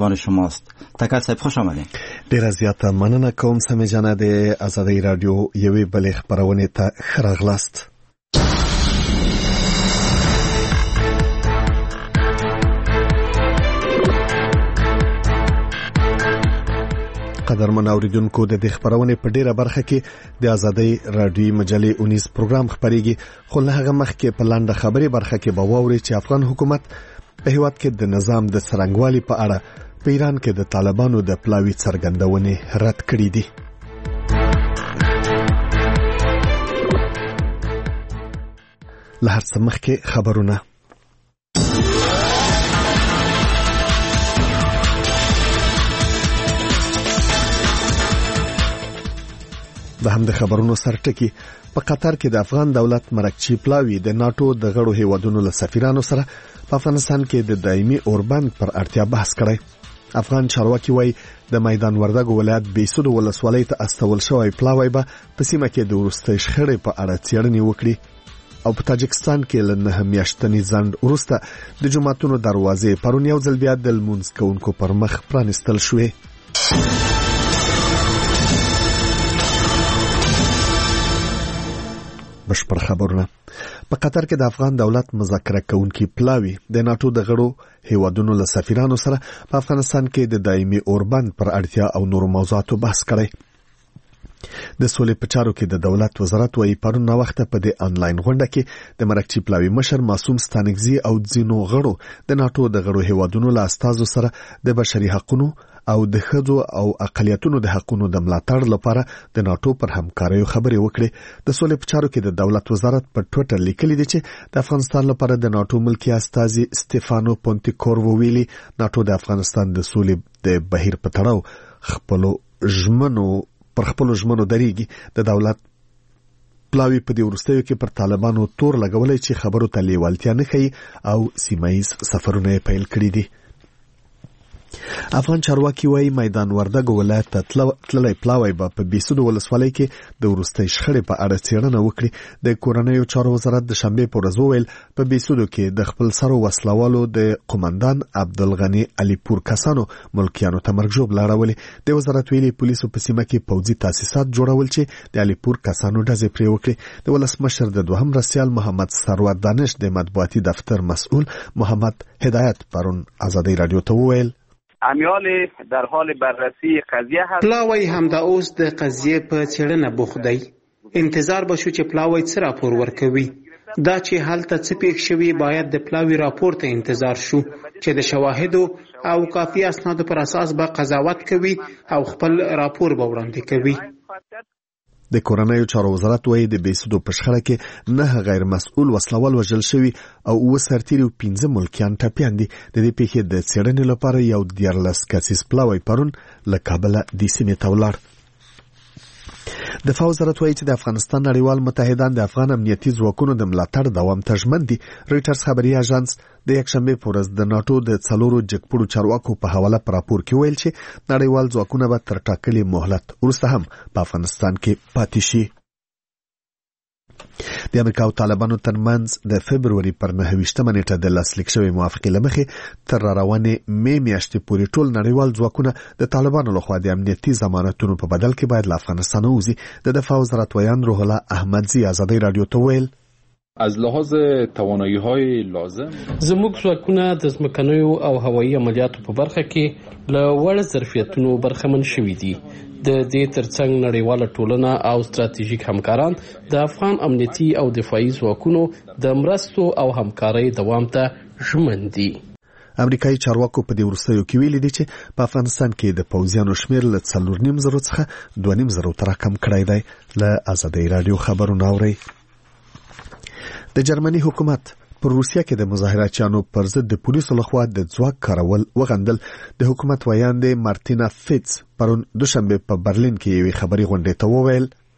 میزبان شماست. تکر صاحب خوش آمدید. ډیره زیاته مننه کوم سمې جانه د آزادۍ رادیو یوې بلې خپرونې ته ښه راغلاست. قدرمن اوریدونکو د دې خبرونه په ډیره برخه کې د آزادۍ رادیو مجلې 19 پروګرام خبريږي، خو له هغه مخکې په لاندې خبري برخه کې به واوري چې افغان حکومت په هیواد کې د نظام د څرنګوالي په اړه په ایران کې د طالبانو د پلاوي څرګندونې رد کړې دي. له هر څه مخکې خبرونه. د هم د خبرونو سرټکی په قطر کې د افغان دولت مرکچی پلاوی د ناتو د غړو هیوادونو له سفیرانو سره په افغانستان کې د دایمي اوربند پر اړتیا بحث کړی. افغان چارواکي وایي د میدان وردګو ولایت بیسود ولسوالۍ ته استول شوی پلاوی به په سیمه کې د وروستۍ شخړې په اړه څېړنې وکړي او په تاجکستان کې له 9 میاشتنې ځنډ وروسته د جوماتونو دروازې پرون یو ځل بیا د لمونځ کوونکو پر مخ پرانیستل شوې. بشپړ خبرونه. په قطر کې د افغان دولت مذاکره کوونکي پلاوی د ناتو د غړو هیوادونو له سفیرانو سره په افغانستان کې د دایمي اوربند پر اړتیا او نورو موضوعاتو بحث کړی. د سولې په چارو کې د دولت وزارت وايي پرون وخت په دې انلاین غونډه کې د مرکچی پلاوی مشر معصوم ستانکزی او ځینو غړو د ناتو د غړو هیوادونو له استازو سره د بشري حقوقو او د ښځو او اقلیتونو د حقوقو د ملاتړ لپاره د ناتو پر همکاریو خبرې وکړي. د سولې په چارو کې د دولت وزارت په ټویټر لیکلي دی چې د افغانستان لپاره د ناتو ملکی استازي سټيفانو پونتیکورو ویلي ناتو د افغانستان د سولې د بهیر په تړاو خپل ژمنو دریږي. د دولت پلاوی په دې ورستیو کې پر طالبانو تور لګولای چې خبرو ته لیوالتیا نه کوي او سیمایي سفرونه پیل کړی دي. افغان چارواکي وايي میدان وردګو ولایت ته تللی پلاوی به په بیسود ولسوالۍ کې د وروستۍ شخړې په اړه څېړنه وکړي. د کورنیو چارو وزارت د شنبې په ورځ وویل په بیسودو کې د خپل سرو وسلوالو د قومندان عبدالغني علیپور کسانو ملکیانو ته مرګ ژوبله اړولې. د وزارت ویلي پولیسو په سیمه کې پوځي تاسیسات جوړول چې د علیپور کسانو ډزې پرې وکړي. د ولسمشر د دوهم رسیال محمد سرور دانش د مطبوعاتي دفتر مسئول محمد هدایت پرون آزادۍ رادیو ته وویل امیال در حال بررسی قضیه هست. پلاوی همدا اوس د قضیه په څېړنه بوخت دی. انتظار به شو چې پلاوی څه راپور ورکوي. دا چې هلته څه پیښ شوي باید د پلاوی راپور ته انتظار شو چې د شواهدو او کافي اسنادو پر اساس به قضاوت کوي او خپل راپور به وړاندې کوي. د کورنیو چارو وزارت وايي د بیسودو په شخړه کې 9 غیر مسؤل وسلوال وژل شوي او 9 سرتیري او 15 ملکیان ټپیان دي. د دې پیښې د څېړنې لپاره یو 14 کسیز پلاوی پرون له کابل د سیمې ته ولاړ. دفاع وزارت وايي چې د افغانستان نړیوال متحدان د افغان امنیتي ځواکونو د ملاتړ دوام ته ژمن دي. رويټرز خبري اژانس د یکشنبه په ورځ د ناتو د 4 جګپړو چارواکو په حواله پر راپور کې ویل چې نړیوال ځواکونه به تر ټاکلي مهلت وروسته هم په افغانستان کې پاتې شي. د امریکا او طالبانو ترمنځ د فبرवरी پر 9 نیټه د لاسلیک شوی موافقه لمخې تر روانې مې میاشتې پورې ټول نړیوال ځواکونه د طالبانو لخوا د امنیتي ضمانتونو په بدل کې باید له افغانستان ووځي. د دفاع وزارت ویان روح الله احمدزی آزادۍ رادیو ته ویل از لحاظ توانایی‌های لازم زموږ ځواکونه د ځمکنیو او هوایي عملیاتو په برخه کې له وړ ظرفیتونو برخمن شوي دي. د دې ترڅنګ نړیواله ټولنه او ستراتیژیک همکاران د افغان امنیتي او دفاعي ځواکونو د مرستو او همکارۍ دوام ته ژمن دي. امریکایي چارواکو په دې ورستیو کې ویلي دي چې په افغانستان کې د پوځیانو شمیر له 4.5 څخه 2.5 ته راکم کړی دی. له آزادۍ رادیو خبرونه اوري. د جرمني حکومت پر روسیه کې د مظاهراتچیانو پر ضد د پولیسو لخوا د ځواک کارول وغندل. د حکومت ویاند مارتینا فیتس پرون دوشنبه په برلین کې یوې خبري غونډې ته وویل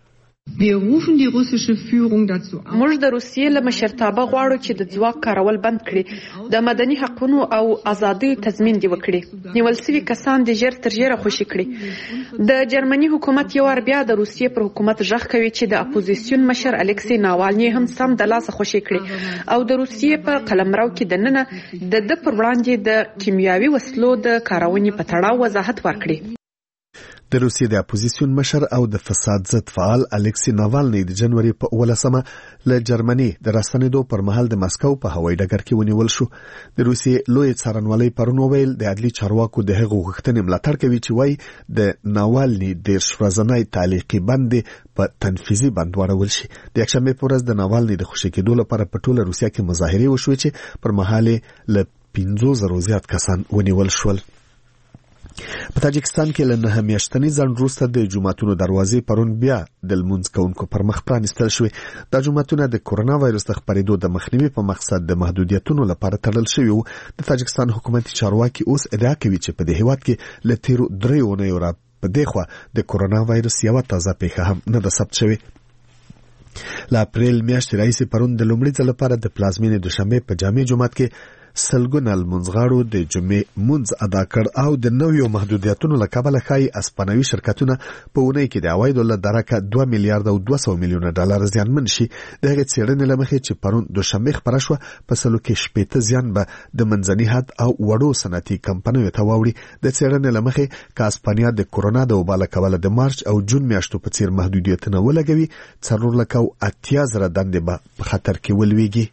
موږ د روسیې له مشرتابه غواړو چې د ځواک کارول بند کړي، د مدني حقوقو او ازادیو تضمین دی وکړي، نیول شوي کسان د ژر تر ژره خوشي کړي. د جرمني حکومت یو وار بیا د روسیې پر حکومت ژغ کوي چې د اپوزیسیون مشر الکسی ناوالني هم سم د لاسه خوشي کړي او د روسیې په قلمرو کې دننه د پر وړاندې د کیمیاوي وسلو د کارونې په تړاو وضاحت ورکړي. د روسیې د اپوزیسیون مشر او د فساد ضد فعال الکسی ناوالني د جنوري په 18مه له جرمني د راستنېدو پر مهال د مسکو په هوایي ډګر کې ونیول شو. د روسیې لوی څارنوالۍ پرون وویل د عدلي چارواکو د هغو غوښتنې ملاتړ کوي چې وایي د ناوالني 10 ورځنی تعلیقي بند په تنفیذي بند واړول شي. د یکشنبه په ورځ د ناوالني د خوشي کېدو لپاره په ټوله روسیه کې مظاهرې وشوې چې پر مهال له 15,000 زیات کسان ونیول شول. په تاجکستان کې له 9 میاشتنی ځنډ وروسته د جوماتونو دروازې پرون بیا د لمونځ کوونکو پر مخ پرانیستل شوې. دا جوماتونه د کورونا وایرس د خپرېدو د مخنیوي په مقصد د محدودیتونو لپاره تړل شوي وو. د تاجکستان حکومتي چارواکي اوس ادعا کوي چې په دې هیواد کې له تیرو 3 اونیو را په دې خوا د کورونا وایرس یوه تازه پیښه هم نه ده ثبت شوې. له اپریل میاشتې راهیسې پرون د لومړي ځل لپاره د پلازمینې دوشنبه په جامع جومات کې سلګونه لمونځغاړو د جمعې مونځ ادا کړ او د نویو محدودیتونو له کبله ښایي اسپانوي شرکتونه په اونۍ کې د عوایدو له درکه 2 میلیارډ او 200 میلیونه ډالر زیانمن شي. د هغې څېړنې له مخې چې پرون دوشنبه خپره شوه په سلو کې 80 زیان به د منځني حد او وړو صنعتي کمپنیو ته واوړي. د څېړنې له مخې که اسپانیا د کورونا د وبا له کبله د مارچ او جون میاشتو په څېر محدودیتونه ولګوي 480,000 دندې به په خطر کې ولویږي.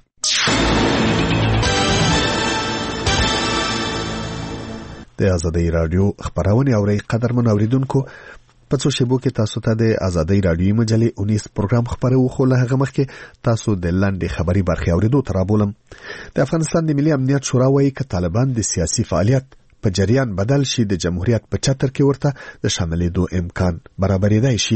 د آزادۍ رادیو خبرونه اوري قدرمن اوریدونکو په څو شیبو کې تاسو ته د آزادۍ رادیو مجلې 19 پروګرام خبرو خو له هغه مخکې تاسو د لاندې خبري برخې اوریدو ترابولم. د افغانستان د ملي امنیت شورا وايي چې طالبان د سیاسي فعالیت په جریان بدل شي د جمهوریت په چتر کې ورته د شاملېدو امکان برابرېدای شي.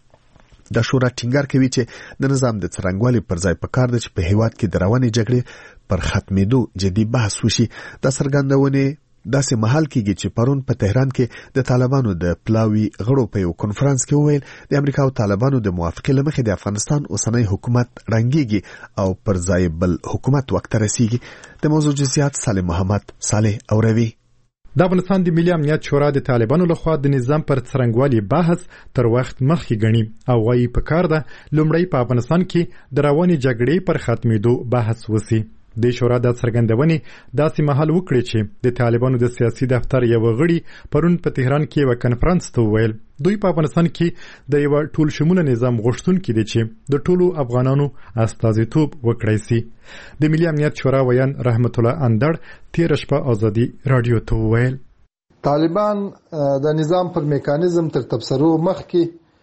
د شورا ټینګار کوي چې د نظام د څرنګوالي پر ځای پکار دی چې په هیواد کې د روانې جګړې پر ختمېدو جدي بحث وشي. د څرګندونې داسې محل کېږي چې پرون په تهران کې د طالبانو د پلاوي غړو په یو کنفرانس کې وویل د امریکا او طالبانو د موافقې له مخې د افغانستان اوسنی حکومت رنګيږي او پر ځای بل حکومت وخت رسیږي. د موضوع جزئیات صالح محمد صالح اوروي. د افغانستان د ملي امنیت شورا د طالبانو لخوا د نظام پر څرنګوالي بحث تر وخت مخکې غني او وايي په کار ده لومړی په افغانستان کې د روانې جګړې پر ختمېدو بحث وسی. د شورا د څرګندونې داسې محل وکړي چې د طالبانو د سیاسي دفتر یو غړي پرون په تهران کې یو کنفرانس ته ویل دوی په افغانستان کې د یو ټول شموله نظام غوښتونکي دي چې د ټولو افغانانو استازیتوب وکړي سي. د ملي امنیت شورا ویان رحمت الله اندړ تیر شپه آزادي رادیو ته ویل طالبان د نظام پر میکانیزم تر تبصرو مخکې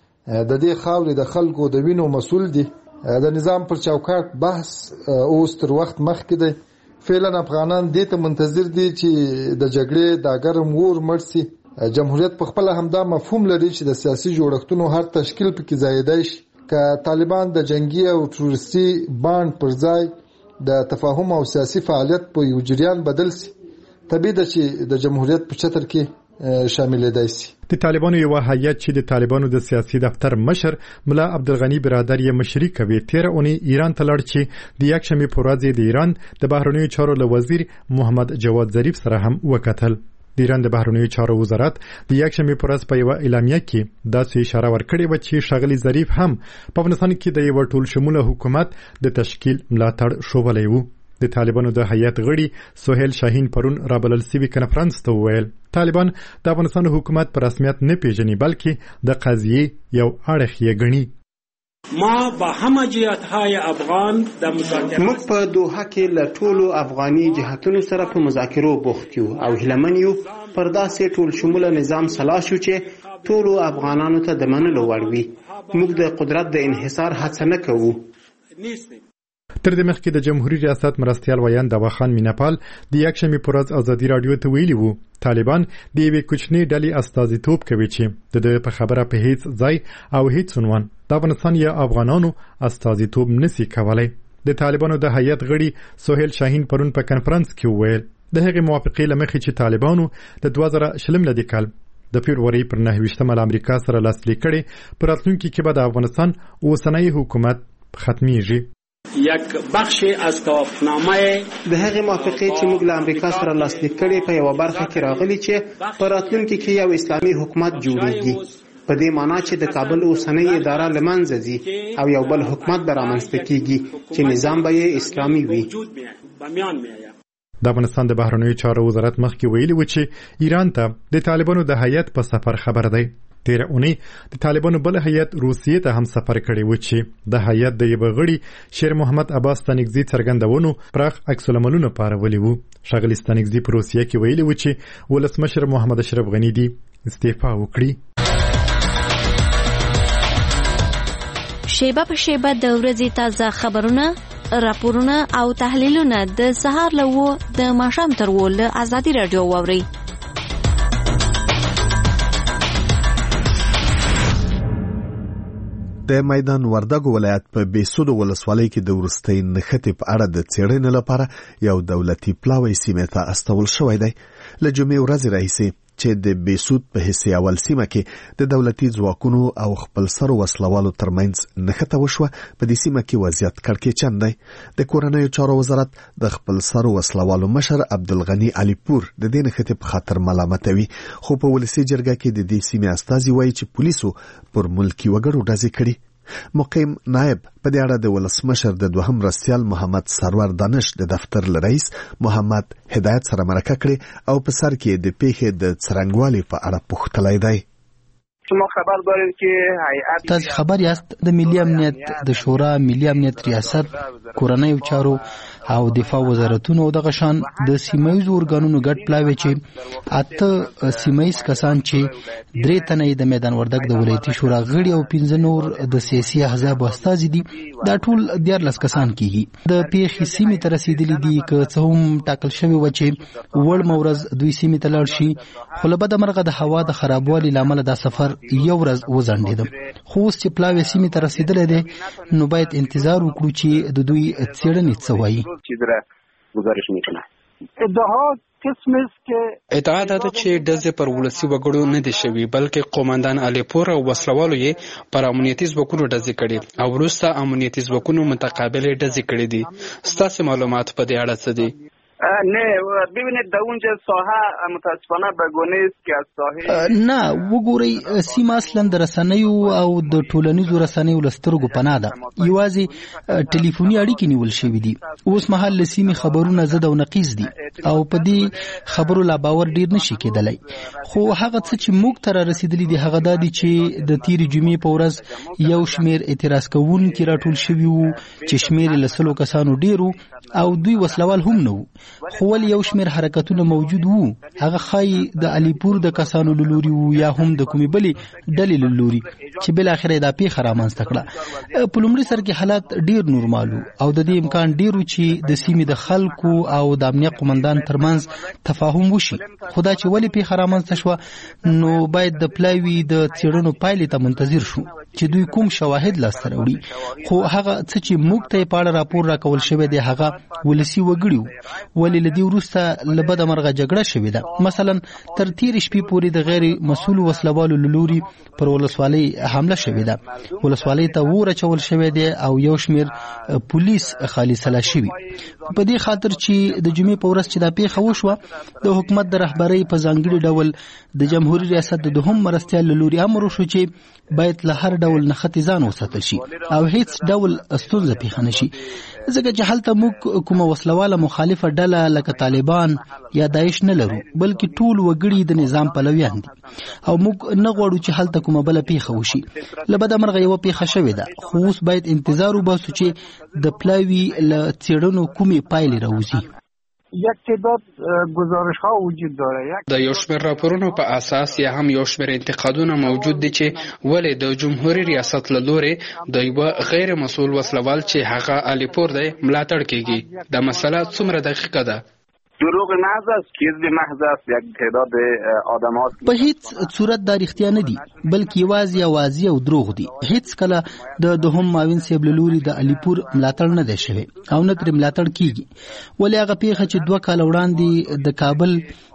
د دې خاورې د خلکو د وینو مسؤل دي. د نظام پر چوکاټ بحث اوس تر وخت مخکې دی. فعلا افغانان دې ته منتظر دي چې د جګړې د ګرم اور مړ شي. جمهوریت په خپل همدا مفهوم لري چې د سیاسي جوړښتونو هر تشکیل پکې ځایېدای شي. که طالبان د جنگي او تروریستي باند پر ځای د تفاهم او سیاسي فعالیت په یو جریان بدل شي طبیعي ده چې د جمهوریت په چتر کې شاملېدای شي. د طالبانو یو هیئت چې د طالبانو د سیاسي دفتر مشر ملا عبدالغنی برادر یې مشري کوي تیر اونۍ ایران ته لاړ چې د یکشنبه په ورځ د ایران د بهرنیو چارو له وزیر محمد جواد ظریف سره هم وکتل. د ایران د بهرنیو چارو وزارت د یکشنبه په ورځ په یو اعلامیه کې داسې اشاره ورکړې و چې ښاغلي ظریف هم په افغانستان کې د یو ټول شموله حکومت د تشکیل ملاتړ شوبلی و. د طالبانو د هیئت غړي سهیل شاهین پرون رابلل سوي کنفرانس ته وویل طالبان د افغانستان حکومت په رسمیت نه پیژني بلکې د قضیې یو اړخ یې ګڼي. ما با همه جهت‌های افغان د مذاکرات موږ په دوحه کې له ټولو افغاني جهتونو سره په مذاکرو بوخت یو او هیلمن یو پر داسې ټول شموله نظام سلا شو چې ټولو افغانانو ته د منلو وړ وي. موږ د قدرت د انحصار هڅه نه کوو. تر دې مخکې د جمهوریت ریاست مرستیال ویان دواخان میناپال د یکشنبه په ورځ آزادي رادیو ته ویلي وو طالبان د یوې کوچنۍ ډلې استازیتوب کوي چې د دوی په خبره په هیڅ ځای او هیڅ عنوان د افغانستان یا افغانانو استازیتوب نسی کولای. د طالبانو د هیئت غړي سهیل شاهین پرون په کنفرانس کې وویل د هغې موافقې له مخې چې طالبانو د 2020 لدې کال د فبرवरी پر 9 امریکا سره لاسلیک کړي پر راتلونکي کې به د افغانستان اوسنۍ حکومت ختمیږي. یک بخش از توافقنامه د هغې موافقې چې موږ له امریکا سره لاسلیک کړي په یوه برخه کې راغلي چې په راتلونکي کې یو اسلامي حکومت جوړیږي، په دې معنا چې د کابل اوسنۍ اداره له منځه ځي او یو بل حکومت به رامنځته کیږي چې نظام به یې اسلامي وي. د افغانستان د بهرنیو چارو وزارت مخکې ویلي و چې ایران ته د طالبانو د هیئت په سفر خبر دی. تیر اونۍ د طالبانو بل هیئت روسیې ته هم سفر کړی و چې د هیئت د یوه غړي شیر محمد عباس ستانکزي څرګندونو پراخ عکس العملونه پارولي وو. ښاغلي ستانکزي په روسیه کې ویلي و چې ولسمشر محمد اشرف غني دې استعفا وکړي. شیبه په شیبه د ورځې تازه خبرونه، راپورونه او تحلیلونه د سهار له 9 د ماښام تر 10 له ازادي رادیو واورئ. د میدان وردګو ولایت په بیسودو ولسوالۍ کې د وروستۍ نښتې په اړه د څېړنې لپاره یو دولتي پلاوی سیمې ته استول شوی دی. له جمعې ورځې راهیسې چې د بیسود په حصې اول سیمه کې د دولتي ځواکونو او خپلسرو وسلوالو ترمنځ نښته وشوه، په دې سیمه کې وضعیت کړکېچن دی. د کورنیو چارو وزارت د خپلسرو وسلوالو مشر عبدالغني علیپور د دې نښتې په خاطر ملامتوي، خو په ولسي جرګه کې د دې سیمې استازي وایي چې پولیسو پر ملکي وګړو ډزې کړي. مقیم نائب په دې اړه د ولسمشر د دوهم مرستیال محمد سرور دانش د دفتر له رئیس محمد هدایت سره مرکه کړې او په سر کې د پیښې د څرنګوالي په اړه پوښتلی دی. شما خبر دارید که هیئت تاسو خبر یاست د ملي امنیت د شورا ملي امنیت ریاست کورنیو چارو او دفاع وزارتونو او دغه شان د سیمایي اورګانونو ګډ پلاوی چې اته سیمایي کسان چې 3 تنه د میدان وردګ د ولایتي شورا غړي او 15 نور د سیاسي احزاب استازي دي، دا ټول 14 کسان کیږي. د پیښې سیمې ته رسیدلي دي که څه هم ټاکل شوی و چې وړ مورز دوی سیمې ته لاړ شي، خو له بده مرغه د هوا د خرابوالي لامل دا سفر یو ورځ وځنډېدم. خو اوس چې پلاوی سیمې ته رسیدلی دی نو باید انتظار وکړو چې د دوی څېړنې څه وایي. ادعا ده چې ډزې پر ولسي وګړو نه دي شوي، بلکې قومندان علیپور او وسلوالو یې پر امنیتي ځواکونو ډزې کړي او وروسته امنیتي ځواکونو متقابل ډزې کړي دي. ستاسو معلومات په دې اړه څه دي؟ نه ببینید در اونجا ساحه متاسفانه بگونه است که از ساحه نه وګورئ سیمه اصلا د رسنیو او د ټولنیزو رسنیو لسترګو پناه ده، یوازې ټلیفوني اړیکې نیول شوې دي. اوس مهال له سیمې خبرونه زده او نقیض دي او په دې خبرو لا باور ډیر نشي کېدلی. خو هغه څه چې موږ ته رسیدلی دي هغه دا دي چې د تیرې جمعې په ورځ یو شمیر اعتراض کوونکي راټول شوي وو چې شمیر له 100 کسانو ډیرو او دوی وسلوال هم نه وو، خو ول یو شمیر حرکتونه موجود وو. هغه خای د علیپور د کسانو لوري وو یا هم د کومې بلې ډلې لوري چې بل اخر دا پیښه رامنځته کړه. په لومړي سر کې حالات ډیر نورمال او د دې امکان ډیرو چې د سیمې د خلکو او د امنیت قومندان ترمنځ تفاهم وشي. خدا چې ولې پیښه رامنځته شوه نو باید د پلاوی د څېړنو پایلې ته منتظر شو چې دوی کوم شواهد لاسته راوړي. خو هغه څه چې موږ ته په اړه راپور راکول شوی دی هغه ولسی وګړي ولې لدی ورسته لبد مرغه جګړه شوې ده. مثلا تر تیر شپې پورې د غیر مسؤل وسلوالو لوري پر ولسوالۍ حمله شوې ده. ولسوالۍ ته ور چول شوې ده او یو شمیر پولیس خالي سلا شوی. په دې خاطر چې د جمعې په ورځ چې دا پیښه وشوه د حکومت د رهبرۍ په ځانګړي ډول د جمهوریت ریاست د دوهم مرستیال لوري امر وشو چې باید له هر ډول نښتې ځان وساتل شي او هیڅ ډول ستونزه پیښه نشي، ځکه چې هلته موږ کومه وسلواله مخالفه ډله لکه طالبان یا داعش نه لرو، بلکې ټول وګړي د نظام پلویان دي او موږ نه غواړو چې هلته کومه بله پیښه وشي. له بده مرغه یوه پیښه شوې ده، خو اوس باید انتظار وباسو چې د پلاوي له څېړنو کومې پایلې راوځي. یک تعداد گزارش ها وجود داره. د یو شمېر راپورونو په اساس یا هم یو شمېر انتقادونه موجود دي چې ولې د جمهوریت ریاست له لوري د یو غیر مسؤل وسلوال چې هغه علیپور دی ملاتړ کیږي. دا مسله څومره دقیقه ده؟ دروغ محض است، کذب محض است. یک تعداد آدم ها په هیڅ صورت دا رښتیا نه دي بلکې یوازې او دروغ دي. هیڅ کله د دوهم معاون صاحب لوري د علیپور ملاتړ نه دی شوی او نه تر ملاتړ کیږي. ولې هغه پیښه چې 2 کال وړاندې د کابل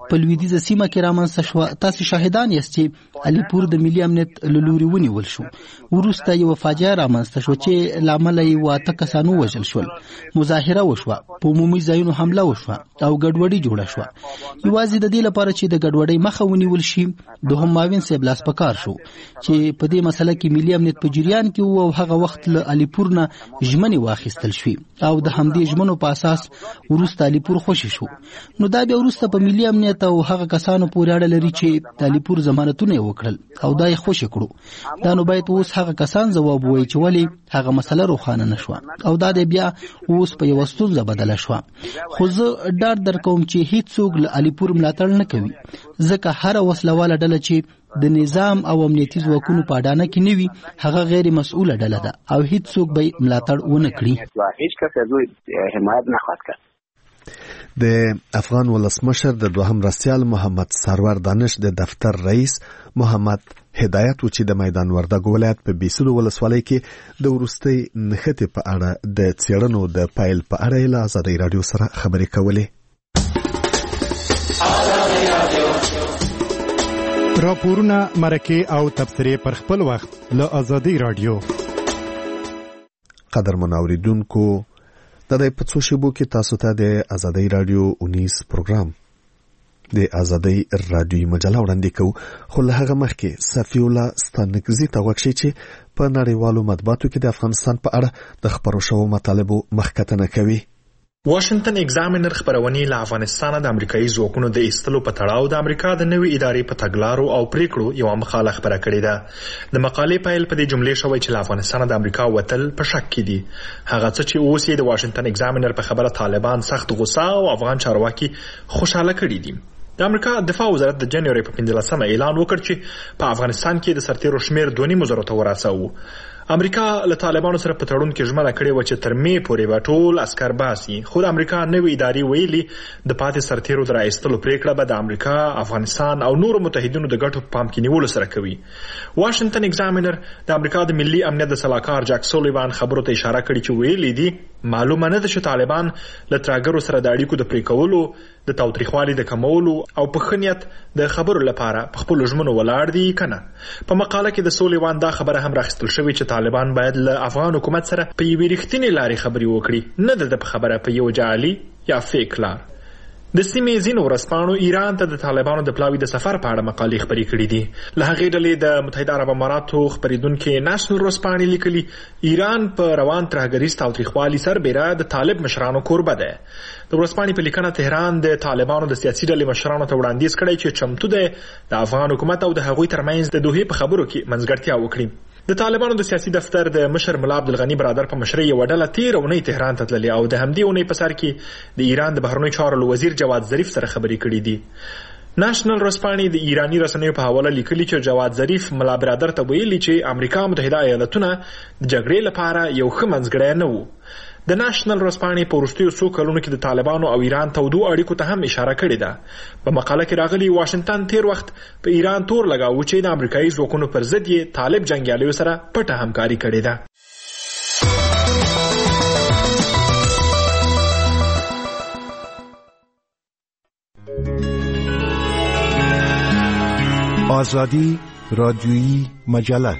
په لویدیځه سیمه کې رامنځته شوه. تاسو شاهدان یاست چې علیپور د ملي امنیت له لوري ونیول شو. وروسته یو فاجعه رامنځته شوه چې له امله یې 8 کسان ووژل شول. مظاهره وشوه، په عمومي ځایونو حمله وشوه او ګډوډي جوړه شوه. یوازې د دې لپاره چې د ګډوډۍ مخه ونیول شي دوهم معاون صاحب لاس پکار شو چې په دې مسله کې ملي امنیت په جریان کې وو او هغه وخت له علیپور نه ژمنې واخیستل شوې او د همدې ژمنو په اساس وروسته علیپور خوشي شو. نو دا بیا وروسته په ملي امنیت او هغه کسانو پورې اړه لري چې د علیپور ضمانتونه وکړل او دا یې خوشي کړو. دا نو باید اوس هغه کسان ځواب وایي چې ولې هغه مسله روښانه نشوه او دا د بیا اوس په یو ستونزه بدله شوه. خو زه ډاډ درکوم چې هیڅوک له علیپور ملاتړ نه کوي، ځکه هر وسلواله ډله چې د نظام او امنیتي ځواکونو په اډانه کې نه وي هغه غیر مسؤله ډله ده او هیڅوک به ملاتړ ونه کړي. هیڅ کس از حمایت نخواهد کرد. د افغان ولسمشر د دوهم رسیال محمد سرور دانش د دفتر رئیس محمد هدایت و چې د میدان وردګ ولایت په بیسلو ولسوالۍ کې د وروستۍ نښتې په اړه د څېړنو د پایل په اړه له ازادۍ راډیو سره خبرې کولې. راپورونه، مرکې او تبصرې پر خپل وخت له ازادۍ راډیو. قدرمن اوریدونکو، د دې په څو شیبو کې تاسو ته د ازادۍ راډیو 19 پروګرام د ازادۍ راډیو مجله وړاندې کوو. خو له هغه مخکې صفی الله ستانکزي ته وکړئ چې په نړیوالو مطبوعاتو کې د افغانستان په اړه د خبرو شوو مطالبو مخکتنه کوي. واشنگټن ایگزامینر خبرونه له افغانستان د امریکایي ځواکونو د ایستلو په تړاو د امریکا د نوې ادارې په تګلارو او پریکړو یو مقاله خبره کړې ده. د مقالې پیل په دې جملې شوی چې له افغانستان د امریکا وتل په شک کې دي. هغه څه چې اوس یې د واشنگټن ایگزامینر په خبره طالبان سخت غوسه او افغان چارواکي خوشاله کړي دي. د امریکا دفاع وزارت د جنوري په 15 اعلان وکړ چې په افغانستان کې د سرتیرو شمیر 2.5 ته ورساوه. امریکا له طالبانو سره په تړون کې ژمنه کړې و چې تر مې پورې به ټول عسکر باسي. خو د امریکا نوې ادارې ویلي د پاتې سرتیرو د راایستلو پریکړه به د امریکا، افغانستان او نورو متحدینو د ګټو په پام کې نیولو سره کوي. واشنگټن ایگزامینر د امریکا د ملي امنیت د سلاکار جاک سولیوان خبرو ته اشاره کړې چې ویلي دي معلومه نه ده چې طالبان له ترهګرو سره د اړیکو د پرې کولو، د تاوتریخوالي د کمولو او په خنیت د خبرو لپاره په خپل ژمنو ولاړ دي کنه. په مقاله کې د سولیوان دا خبره هم راخستل شوې چې طالبان باید له افغان حکومت سره په یوې رښتینې لارې خبرې وکړي، نه د خبره په یو جعلي یا فیک لار. د سیمې ځینو ورځپاڼو ایران ته د طالبانو د پلاوي د سفر په اړه مقالې خبرې کړې دي. له هغې ډلې د متحده عرب اماراتو خبرېدونکي ناشنل ورځپاڼې لیکلي ایران په روان ترهګریز تاوتریخوالي سربیره د طالب مشرانو کوربه ده. د ورځپاڼې په لیکنه تهران د طالبانو د سیاسي ډلې مشرانو ته وړاندیز کړی چې چمتو ده د افغان حکومت او د هغوی ترمنځ د دوحې په خبرو کې منځګړتیا وکړي. د طالبانو د سیاسي دفتر د مشر ملا عبدالغنی برادر په مشرۍ یو ډله تیر اونۍ تهران ته تللې او د همدې اونۍ په سر کې د ایران د بهرنیو چارو وزیر جواد ظریف سره خبرې کړې دي. ناشنل ورځپاڼې د ایرانی رسنیو په حواله لیکلي چې جواد ظریف ملا برادر ته ویلي چې امریکا متحده ایالاتونه د جګړې لپاره یو ښه منځګړی نه وو. د ناشنل ورځپاڼې په وروستیو څو کلونو کې د طالبانو او ایران تودو اړیکو ته هم اشاره کړې ده. په مقاله کې راغلي واشنگټن تیر وخت په ایران تور لګاوه چې د امریکایي ځواکونو پر ضد یې طالب جنګیالیو سره پټه همکاري کړې ده. آزادی رادیویی مجله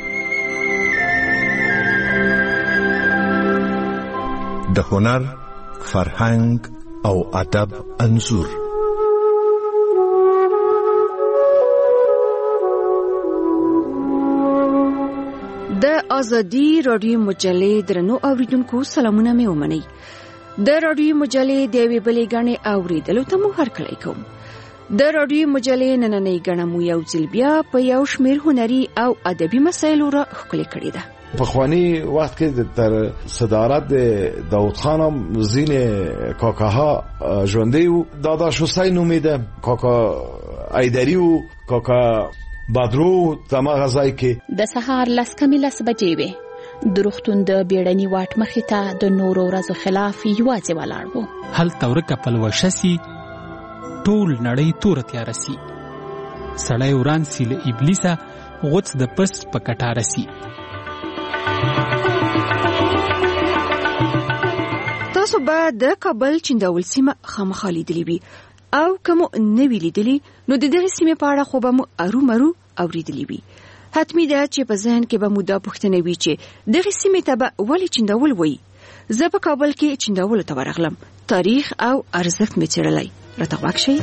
د هنر، فرهنګ او ادب انځور. د ازادي رادیو مجلې درنو اوریدونکو سلامونه مې ومنئ. د رادیو مجلې د یوې بلې غاڼې اوریدلو ته مو هرکلی کوم. د رادیو مجلې نننۍ غاڼه مو یو ځل بیا په یو شمېر هنري او ادبي مسایلو را ښکلې کړې ده. پخوانی وقت کې تر صدارت داود خان هم زین کاکاها ژوندی و. دادا شوستی نومیده، کاکا ایدری و کاکا بدرو تمه غزای کې د سهار 10:10 بجې وې. د روغتون د بیړني واټ مخې ته د نورو ورځو خلاف یوازې ولاړ وو. هلته ورکه پلوشه سي، ټول نړۍ تور تیاره سي، سړی وران سي له ابلیسه، غوڅ د پس په کټاره سي. تاسو به د کابل چنداول سیمه خامخا لیدلې وي او کوم نوی لیدلی نو د دغه سیمې په اړه خو به مو ارومرو اوریدلی وي. حتمی ده چې په ذهن کې به مو دا پوښتنه وي چې دغه سیمې ته به ولې چندول وایي. زه په کابل کې چندولو ته ورغلم. تاریخ او ارزښت مې څېړلی. راته غوږ شئ.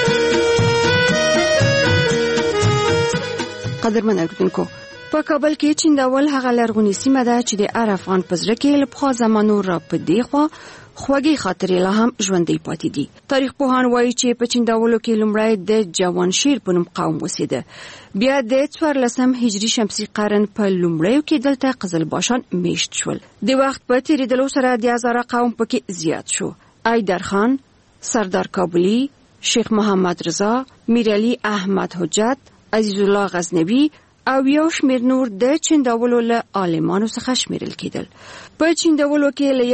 قدرمن اوریدونکو، په کابل کې چندول هغه لرغونې سیمه ده چې د هر افغان په زړه کې له پخوا زمانو را په دې خوا خوږې خاطرې لا هم ژوندۍ پاتې دي. تاریخ پوهان وایي چې په چندولو کې لومړی د جوانشیر په نوم قوم اوسېده. بیا د 14 هجري شمسي قرن په لومړیو کې دلته قزلباشان میشت شول. د وخت په تیریدلو سره د هزاره قوم پکې زیات شو. ایدرخان، سردار کابلی، شیخ محمد رضا، میرعلی احمد حجت، عزیز الله غزنوی او یو شمیر نور د چندولو له عالمانو څخه شمیرل کېدل. په چندولو کې له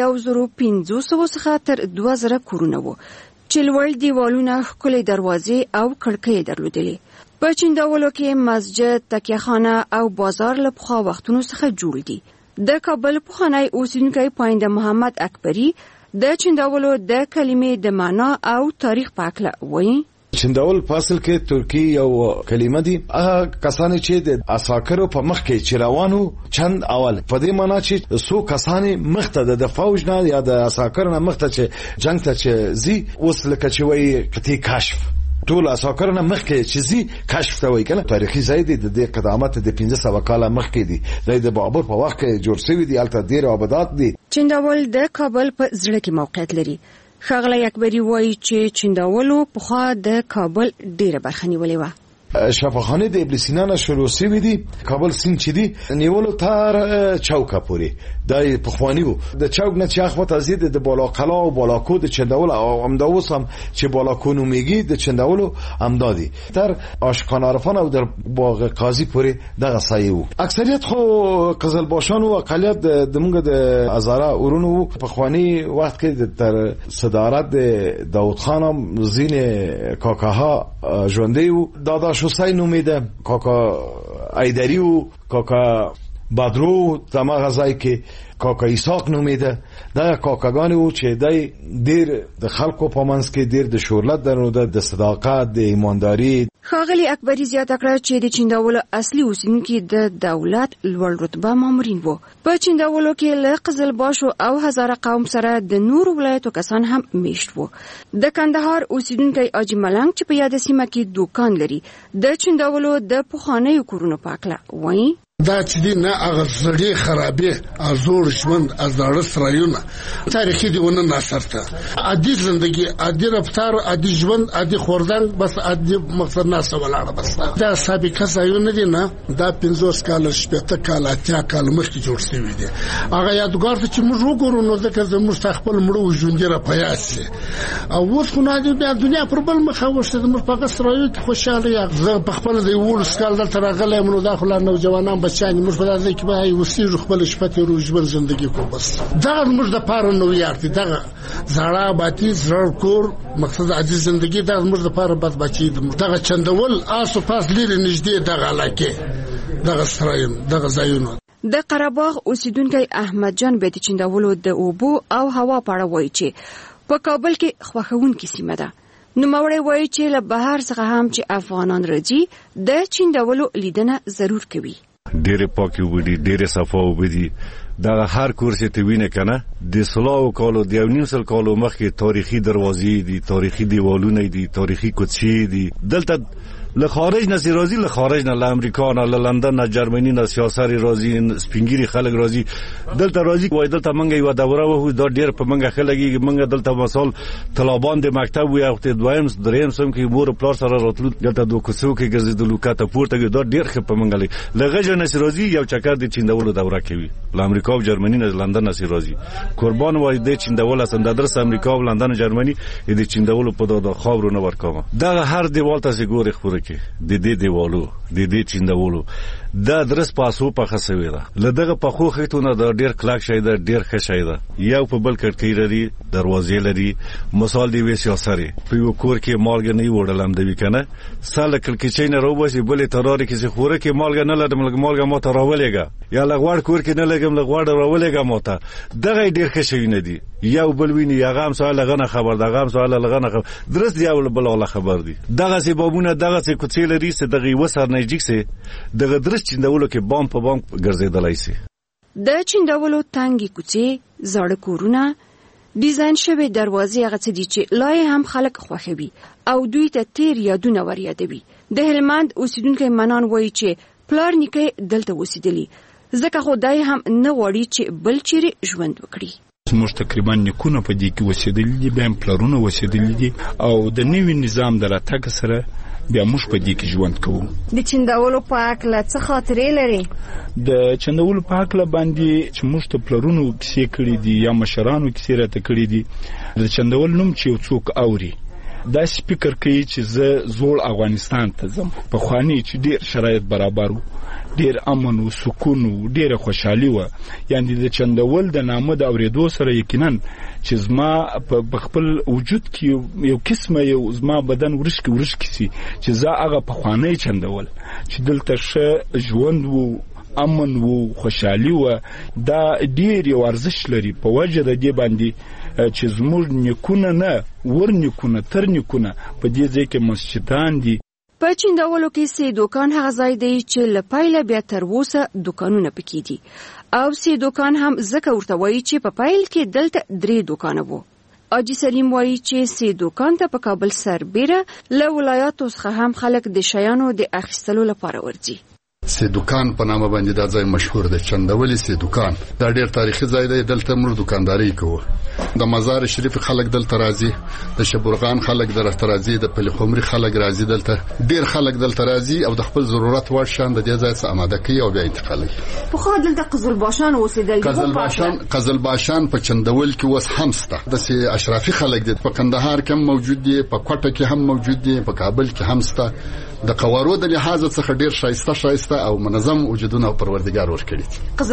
1500 څخه تر 2000 کورونه وو چې لوړ دیوالونه، ښکلې دروازې او کړکۍ درلودلې. په چندولو کې مسجد، تکیهخانه او بازار له پخوا وختونو څخه جوړ دي. د کابل پخوانی اوسیدونکی پاینده محمد اکبری د چندولو د کلمې د معنا او تاریخ په اړه وایي. چندول په اصل کې ترکی یو کلمه دي. هغه کسان چې د عساکرو په مخ کې چروانو چند اول په دې معنی چې سو کسان مخته د فوج نه یا د عساکر نه مخته چې جنگ ته چې زی اوس لکه چې وایي قطعي کشف ټول عساکر نه مخ کې چې زی کشف ته وایي کنه. تاریخي ځای دی د قدامت د 1500 کال مخ کې دی. د بابر په وخت کې جوړ شوی دی. البته ډیر آبادات دي. چندول د کابل په زړه کې موقعیت لري. ښاغلی اکبری وایي چې چندولو پخوا د کابل ډیره برخه نیولې وه. شفاخانه د ابن سینا نه شروع شوی دی. کابل سیند چې دی نیولو تر چوکه پورې د پخوانی وو. د چوک نه چې اخوا ته زید د بالاقلا او بالاکو د چندول او امداوس هم چې بالاکو نومیږي د چندولو امدادي تر آشکان عرفان او در باغ قاضی پورې دغه سایه وو. اکثریت خو قزلباشان او اقلیت د موږ د هزاره اورونو پخوانی وخت کې تر صدارت د داوود خان هم زین کاکاها ژوندۍ وو. دادا شوسای نومیده، کاکا ایدریو، کاکا بدرو دمه غزای که کاکا ایساق نومیده. دا کاکاگانی و چې دای دیر د خلکو په منځ کې دیر د شهرت درلوده، د صداقت، د ایمانداری. ښاغلی اکبری زیاته کړه چې د چندولو اصلي اوسیدونکي د دولت لوړ رتبه مامورین وو. په چندولو کې له قزلباشو او هزاره قوم سره د نورو ولایتو کسان هم میشت وو. د کندهار اوسیدونکی حاجي ملنګ چې په یاد سیمه کې دوکان لري د چندولو د پخوانیو کورونو په اړه وایي. دا چې دی نه هغه زړې خرابې ازور ژوند ازاړه سرایونه تاریخي دیونه ناصرته عادي زندگی، عادي رفتار، عادي ژوند، عادي خوردن، بس عادي مقصد ناسه ولاړه. بس دا سابقه ځایونه دي نه. دا 50 کال، 70 کال، 80 کال مخکې جوړ شوی دي. هغه یادګار چې موږ وګورو نو ځکه زموږ خپل مړو ژوند را پیاسي او اوس خو نه دی بیا دنیا پر بل مخه وشته. موږ په سرایو کې خوشاله یو. زه په خپل دی وول سکال دلته راغلی نو داخله نوجوانان بچانی موږ په دې کې به وسیږو خپل شپته روزمر ژوندۍ کو. بس دا موږ د پاره نو یارتي دا زړه باتی زړه کور مقصد عادي ژوندۍ دا موږ د پاره بد بچی دا چندول آسو پاس لري نږدې دغه لکه دغه سرایم دغه ځایونه. د قرهباغ اوسیدونکی احمد جان به د چندولو د اوبو او هوا په اړه وایي چې په کابل کې خوښونکې سیمه ده. نوموړی وایي چې له بهر څخه هم چې افغانان راځي د چندولو لیدنه ضرور کوي. ډېرې پاکې اوبه دي، ډېرې صفا اوبه دي. دا هر کور چې ته وینې کنه د سلاو کالو د 1900 کالو مخکې تاریخي دروازې دي، تاریخي دیوالونه دي، تاریخي کوڅې دي. دلته له خارج نه راځي، له خارج نه، له امریکا نه، له لندن نه، جرمني نه سیاسي راځي، سپینګيري خلک راځي دلته راځي. وای دلته منګه یو دوره وو دا ډېر په منګه خلګي منګه دلته مثال طلبان د مکتب وي او ته دویم دریم سم کې مور پلار سره راتلو دلته د کوڅو کې ګرځیدلو کاته پورته دا ډېر ښه په منګه لږه نه راځي. یو چکر د چیندولو دوره کوي، له امریکا او جرمني نه، لندن نه راځي. قربان وای د چیندول اصل د درس امریکا او لندن او جرمني د چیندولو په د خاورو نه ورکوم. دا هر دیوال ته ګوري خو د دې دیوالو د دې چیندولو دا درس پاسو په خسوي ده لدغه په خو خېټونه د ډیر کلاک شي ده ډیر ښه شي ده یو په بل کړکۍ لري دروازې لري مثال دی ویسي سره په یو کور کې مالګه نه وړلم دی کنه ساله کړکۍ نه روبسي بلې تراري کې خوره کې مالګه نه لرم مالګه مو ته راولېګا یا لغوړ کور کې نه لګم لغوړ راولېګا مو ته دغه ډیر ښه شي نه دی یو بل ویني یا غام سوال لغنه خبر دا غام سوال لغنه خبر درس دی او بل ولا خبر دی دغه سببونه دغه څه کوڅې لري څه دغه وسر نږدې سي دغه درس چیندولو کې بام په بام ګرځیدلای سي د چیندولو تانګي کوڅې زړه کورونه ډیزاین شوی دروازې هغه څه دي چې لای هم خلک خوښوي او دوی ته تیر یادونه ور یادوي د هلمند اوسیدونکو منان وایي چې پلار نیکه دلته اوسېدلی ځکه خدای هم نه غواړي چې بل چیرې ژوند وکړي موږ تقریبا نکونه په دې کې اوسېدلي دي بیا پلارونه اوسېدلي دي او د نوي نظام د راتګ سره بیا موږ په دې کې ژوند کوو د چندولو په اړه څه خاطرې لري د چندولو په اړه باندې چې موږ ته پلارونو کیسې کړې دي یا مشرانو کیسې راته کړې دي د چندول نوم چې څوک اوري دا فکر کوي چې زه زوړ افغانستان ته ځم په خواني چې ډیر شرایط برابر وو ډیر امن او سکون او ډیره خوشحالي و یعنی د چندول د نامه د اوریدو سره یقینا چې زما په خپل وجود کې یو قسمه یو زما بدن ورشکي سي چې زه هغه په خواني چندول چې دلته ښه ژوند وو امن وو خوشحالي و دا ډیر یو ارزښت لري په وجه د دې باندې چې زموږ نیکونه نه ورنیکونه ترنیکونه په دې ځای کې مسجدان دي په چیندولو کې سي دوکان هغه ځای دی چې لپایله بیا تر اوسه دوکانونه پکې دي او سي دوکان هم ځکه ورته وایي چې په پایل کې دلته 3 دوکانه وو اجي سلیم وایي چې سي دوکان ته په کابل سربېره له ولایاتو څخه هم خلک د شیانو د اخیستلو لپاره ورځي سي دوکان په نامه باندې دا ځای مشهور دی چندولي سي دوکان دا ډیر تاریخي ځای دی دلته موږ دکانداري کوو د مزار شریف خلک دلته راځي د شبرغان خلک دلته راځي د پلخمري خلک راځي دلته ډیر خلک دلته راځي او د خپل ضرورت وړ شان د دې ځای څخه آماده کوي او بیا انتقالوي په خو دلته قزلباشان اوسېدل قزلباشان په چندول کې وس هم سته د سي اشرافي خلک دي په کندهار کې موجود دي په کوټه کې هم موجود دي په کابل کې هم سته د قوارو د لحاظ څخه ډیر شایسته او منظم وجودونه او پروردګار ورکړي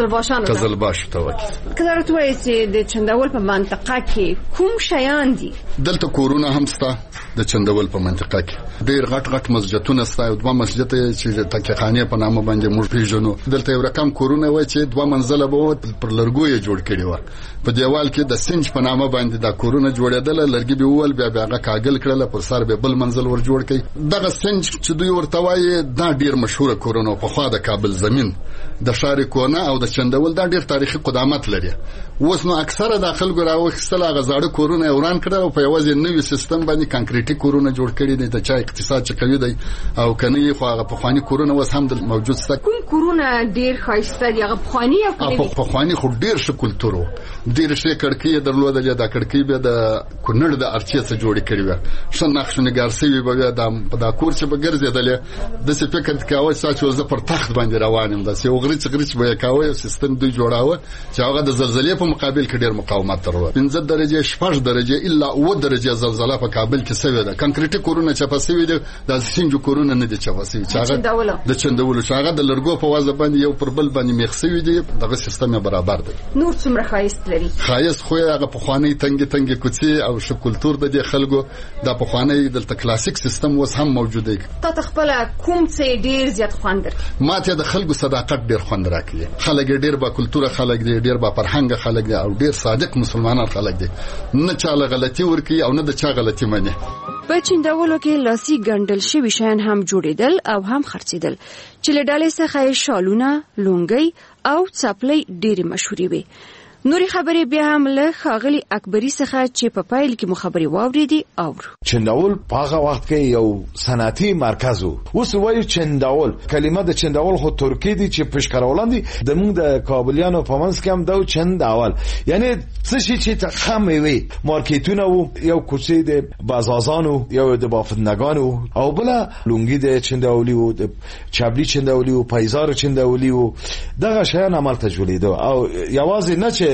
قزلباش ته وکی کله راځي چې د چندول په منطقه کې کوم شیان دي دلته کورونه هم سته د چندول په منطقه کې ډیر غټ مسجدونه سته او 2 مسجد چې تکخانه په نامه باندې موږ پیژنو دلته یو رقم کورونه وای چې 2 منزله به پر لرګوي جوړ کړي و په دیوال کې د سنج په نامه باندې دا کورونه جوړېدل لرګي به ول بیا هغه کاغل کړل پر سر به بل منزل ور جوړ کړي دغه سنج چې دوی ورته وایي دا ډیر مشهور کورونه په خوا د کابل زمين د شارې کونه او د چندول دا ډیر تاریخي قدامت لري اوس نو اکثره داخل ګراوخستل غزاړه کورونه وران کړه او په یوازې نوې سیستم باندې کانکریټي کورونه جوړ کړي دي ته چې اقتصاد چې کوي دی او کني خو هغه په خواني کورونه اوس هم موجود ست کوم کورونه ډیر خاصه دي هغه په خواني او کني په خواني خو ډیر ش کلتورو ډیر شي کړکۍ درلودل د کړکۍ به د کونړ د ارچې څخه جوړ کړي و شنه نقشنګار سوي به د کور چې به ګرځیدل د څه فکر کاوه چې زه پر تخت باندې روانم د څه غریچ به کاوه سیستم دوی جوړاوه چې هغه د زلزلې په مقابل کې ډیر مقاومت درلود 15 درجه 6 درجه الا 9 درجه زلزلہ په کابل کې سوي ده کانکریټي کورونه چې په سوي ده د سینجو کورونه نه دي چې په سوي چې هغه د چندولو چې هغه د لرګو په وازه باندې یو پر بل باندې مخسوي دي دغه سیستم برابر دی نور څومره خایست لري خایست خو هغه په خواني تنګ کوڅې او ش کلچر د خلکو د په خواني د کلاسیک سیستم اوس هم موجود دی تا تخپل کوم څه ډیر زیات خوندر ماته د خلکو صداقت ډیر خوند راکړي خلک ډیر با کلچر خلک ډیر با فرهنګ خلک دي او ډیر صادق مسلمانان خلک دي نه چاله غلطي ورکي او نه د چا غلطي مني په چیندولو کې لاسي ګندل شوی شیان هم جوړېدل او هم خرڅېدل چې له ډلې څخه شالونه لونګي او څپلۍ ډېری مشهوري وي نوري خبرې بیا هم له خاغلی اکبری څخه چې په پایل کې مخابري واوریدي او چنداول په هغه وخت کې یو صنعتي مرکز وو اوس وایي چنداول کلمه د چنداول خو ترکی دي چې پښکارولان دي د موږ د کابلیانو په منځ کې هم دا چنداول یعنی څه شي چې خامې وي مارکیټونه وو یو کوڅې د بازازانو یو د بافندگانو او بل لونګي د چنداولي وو د چابلی چنداولي وو پایزار چنداولي وو دغه شیان عمل ته جوړېدو او یوازې نه چې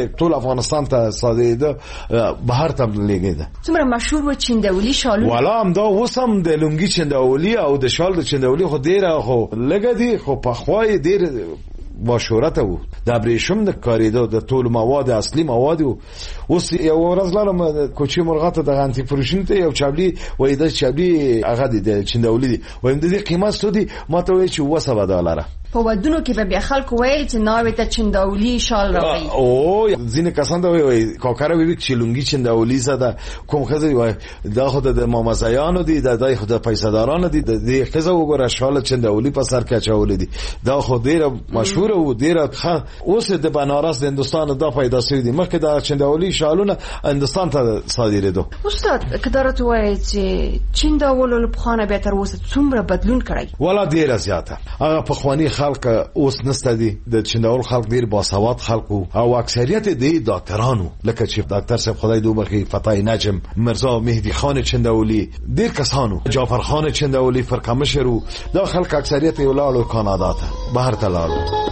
ټول افغانستان ته صادریده بهر ته لګیده. څومره مشهور و چندولي شالونه؟ والا هم دا وسم د لونګي چندولي او د شال د چندولي خو ډیره خو لګه دي، خو په خوای ډیر با شهرت وو. د ابریشم د کاریدو د ټول مواد اصلي مواد وو. اوس یو ورځ لارم کوچی مرغاته د انټي فروشن ته یو چابلی وای د چابلی هغه د چندولي دی وایم د دې قیمت سودی ماته وای چې $7 په ودونو کې به بیا خلکو ویل چې ناوې ته چندولي شال راوړي. او ځینې کسان دا وایي کاکره وی چې لونګي چندولي زده کوم خزه وای دا خود د مامزایانو دي د خود پیسادارانو دي د خزه وګوره شال چندولي په سر کې چول دي دا خو ډیره مشهور او ډیره اوس د بنارس د هندستان دا پیدا شوی دي مخکې د چندولي شالونه هندستان ته صادریدو. استاد کدارت وایي چې چندولو په خانه به تر اوسه څومره بدلون کړی؟ ولا ډیره زیاته. هغه په خواني خلک اوس نسته دي د چندول خلک ډیر باسواد خلک او اکثریت دي ډاکټرانو لکه چې ډاکټر صاحب خدای دوه بخي فتای نجم مرزا مهدی خان چندولی ډیر کسانو جعفر خان چندولی فرقمشرو دا خلک اکثریت ولالو کانادا ته بهر ته لاړو.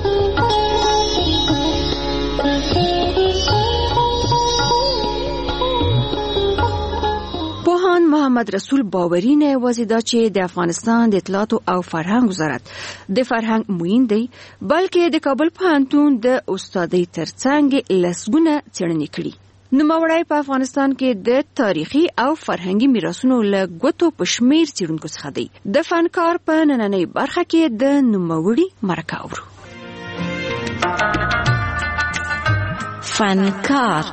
محمد رسول باوري نه یوازې دا چې د افغانستان د اطلاعات او فرهنګ وزارت د فرهنګ معین دی بلکې د کابل پوهنتون د استادۍ ترڅنګ لسګونه څېړنې کړي. نوموړی په افغانستان کې د تاریخي او فرهنګي میراثونو له ګوتو په شمیر څېړونکو څخه دی. د فنکار په نننۍ برخه کې د نوموړي مرکه اورو. فنکار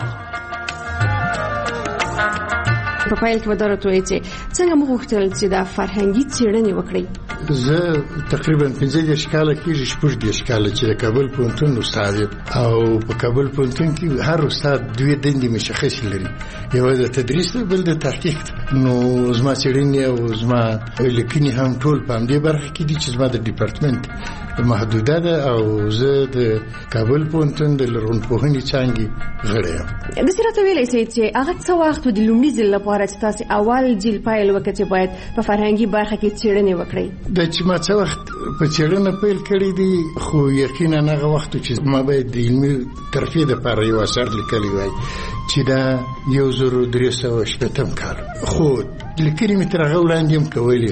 په پایل کې ودرته وایي چې څنګه موږ غوښتل چې دا فرهنګي څېړنې وکړي. زه تقریبا 15 کاله کېږي 16 کاله چې د کابل پوهنتون استاد او په کابل پوهنتون کې هر استاد دوه دندې مشخصې لري، یو د تدریس بل د تحقیق. نو زما څېړنې او زما لیکنې هم ټول په همدې برخه کې دي چې زما د ډیپارټمنټ محدوده ده او زه د کابل پوهنتون د لرغونپوهنې څانګې غړی یم. د سیرته ویلای شئ چې هغه څه وخت د لومړي ځل لپاره چې تاسو اول جیل پیل وکړئ چې باید په فرهنګي برخه کې څېړنې وکړئ؟ د چې ما څه وخت په څېړنه پیل کړی دی خو یقینا هغه وخت چې ما باید د علمي ترفیع لپاره یو اثر لیکلی وای چې دا 1315 کال خو لیکنې مې تر هغه وړاندې هم کولې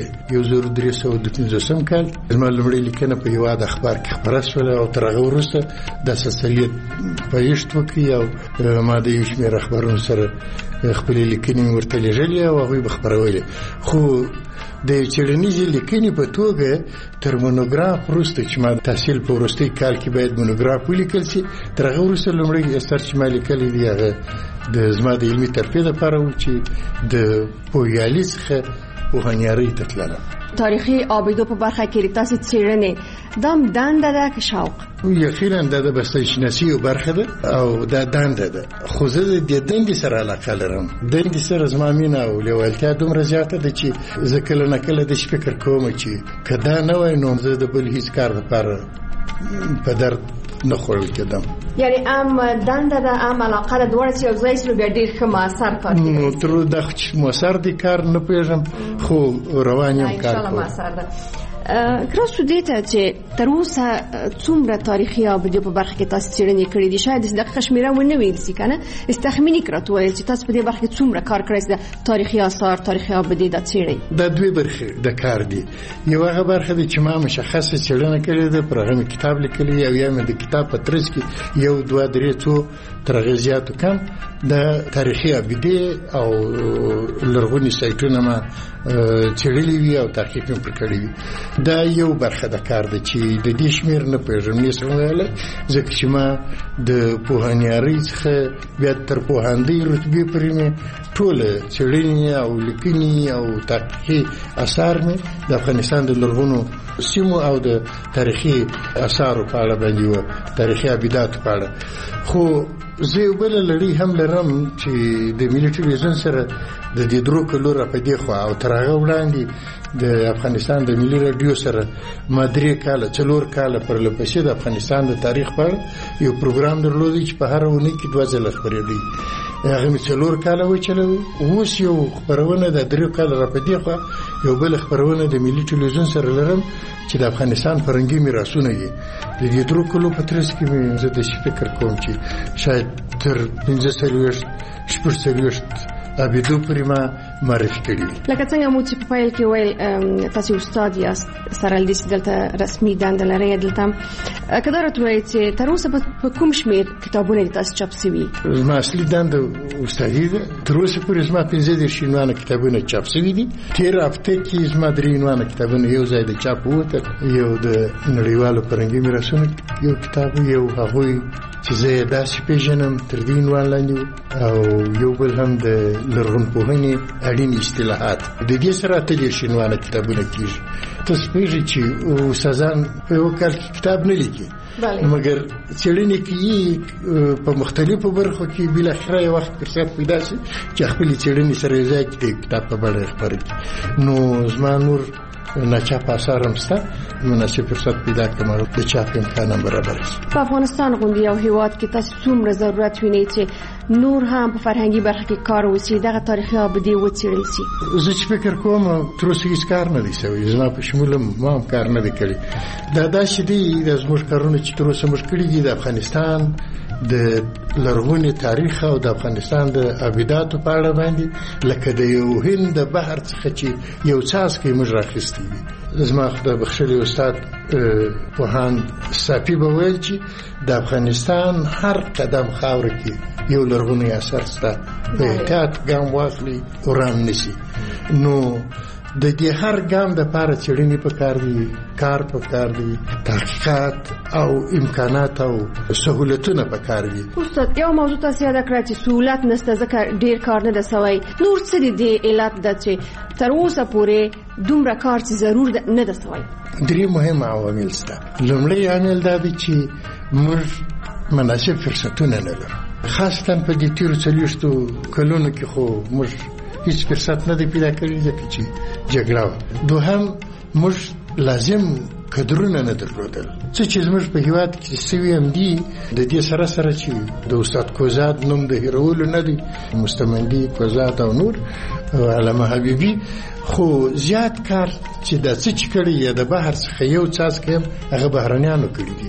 1315 کال زما لومړۍ لیکنه په یو د اخبار کې خبره شوله او تر هغه وروسته د سلسلې پېښت وکړي او ما د یو شمېر اخبارونو سره خپلې لیکنې ورته لېږلې او هغوی به خپرولې. خو د څېړنیزې لیکنې په توګه تر مونوګراف وروسته چې ما تحصیل په وروستي کال کې باید مونوګراف ولیکل شي تر هغه وروسته لومړی اثر چې ما لیکلی دی هغه د زما د علمي ترفیع لپاره و چې د پوهیالي څخه پوهنیارۍ ته تللم. تاریخي آبیدو په برخه کې تاسو څېړنې دام دنده ده که شوق؟ یقینا دا د بسترشناسي یو برخه ده او دا دنده ده خو زه د دندې سره علاقه لرم. دندې سره زما مینه او لیوالتیا دومره زیاته ده چې زه کله نه کله داسې فکر کوم چې که دا نه وای نو زه د بل هیڅ کار لپاره په درد نه خوړل کېدم. یعنی دنده ده علاقه ده دواړه چې یو ځای سره بیا ډېر ښه مؤثر کار کوي. نو تر دغه چې مؤثر دی کار نه پوهېږم خو روان یم کار کوم. کراسو دیته چې تر اوسه څومره تاریخي آبادیو په برخه کې تاسو څېړنې کړې دي شاید دقیقه شمیره ونه ویل سي کنه استخمینی کړئ وایي چې تاسو په دې برخه کې څومره کار کړی د تاریخي آثار تاریخي آبادی د څېړنې؟ دا دوه برخې د کار دي. یو هغه برخه ده چې ما مشخصه څېړنه کړې ده پر هغه کتاب لیکلی او یا مې د کتاب په ترڅ کې یو دوه درې څو تر هغه زیاتو کم د تاریخي آبادی او لرغونی سایټونه ما څېړلي وي او تحقیق یې پر کړی وي. دا یو برخه د کار ده چې د دې شمیر نه پېژنم نه سم ویلای ځکه چې ما د پوهنیارۍ څخه بیا تر پوهاندۍ رتبې پورې مې ټول څېړنې او لیکنې او تحقیقي اثار مې د افغانستان د لرغونو سیمو او د تاریخي اثارو په اړه باندې و تاریخي ابداتو په اړه. خو زه یو بل لړۍ هم لرم چې د ملي ټلویزیون سره د دې درو کلو را په دی خو او تر هغه وړاندې د افغانستان د ملي رادیو سره ما 3 کاله 4 کاله پر لپسې د افغانستان د تاریخ پر یو پروګرام درلودی چې په هر ونی کې 2 ځله خبرېدی. هغه می 4 کاله وچلو. اوس یو خبرونه د 3 کاله را پدې خو یو بل خبرونه د ملي ټلویزیون سره لرم چې د افغانستان فرهنګي میراثونه دي. د دې 3 کلو په ترڅ کې مې زه د فکر کوم چې شاید تر 15 ابیدو پرې ما معرفي کړی. لکه څنګه مو چې په پایل کې ویل تاسو استاد یاست سره د دې دلته رسمي دنده لرئ دلته کله راټولای چې تر اوسه په کوم شمیر کتابونه تاسو چاپ شوي؟ ما اصلي دنده استادي ده. تر اوسه پورې زما 15 شینوانه کتابونه چاپ شوي دي. تیر هفته کې زما 3 کتابونه یو ځای د چاپ وته. یو د نړیوالو فرهنګي میراثونو یو کتاب، یو هغوی چې زه داسې پیژنم تر دې عنوان لاندې، او یو بل هم د لرغونپوهنې اړین اصطلاحات. د دې سره 3 شینوانه کتابونه کیږي. تاسو پیژنئ چې استادان په یو کال کې کتاب نه لیکي، مګر څېړنې کوي په مختلفو برخو کې بل اخره یو وخت فرصت پیدا شي چې خپل څېړنې سره یې ځای کې کتاب په بڼه خپاره کړي. نو زما نور ناچاپ اثار هم شته، مناسب فرصت پیدا کړم د چاپ امکان برابر شي. په افغانستان غوندي یو هیواد کې تاسو څومره ضرورت وینئ چې نور هم په فرهنګي برخه کې کار وشي، دغه تاریخي ابدي وڅېړل شي؟ زه چې فکر کوم تر اوسه هیڅ کار نه دی شوی، زما په شمول ما هم کار نه دی کړی. دا داسې دي د زموږ کارونه چې تر اوسه موږ کړي دي د افغانستان د لرغوني تاریخ او د افغانستان د ابداتو په اړه باندې، لکه د یو هند د بحر څخه چې یو څاڅکی موږ راخیستی دي. زما خدای بخښلی استاد پوهاند صافي به ویل چې د افغانستان هر قدم خاوره کې یو لرغونی اثر شته، په احتیاط ګام واخلي وران نشي. نو د دې هر ګام د پاره څېړنې پکار دي، کار پکار دي، تحقیقات او امکانات او سهولتونه پکار دي. استاد یو موضوع تاسو یاد کړئ چې سهولت نشته ځکه ډیر کار نه ده سوی. نور څه دي علت ده چې تر اوسه پورې دومره کار چې ضرور نه ده سوی؟ 3 مهم عوامل شته. لومړی عامل دا دی چې موږ مناسب فرصتونه نه لرو، خاصتا په دې تیرو 40 کلونو کې خو موږ هیڅ فرصت نه دی پیدا کړی ځکه چې جګړه وه. دوهم موږ لازم کدرونه نه درلودل، څه چې زموږ په هیواد کې سوي هم دي. د دې سره سره چې د استاد کوزاد نوم د هیرولو نه دی، مستمندي کوزاد او نور علامه حبیبي، خو زیات کار چې د څه چې کړی یا د بهر څخه یو څاڅکی هم هغه بهرنیانو کړي دي.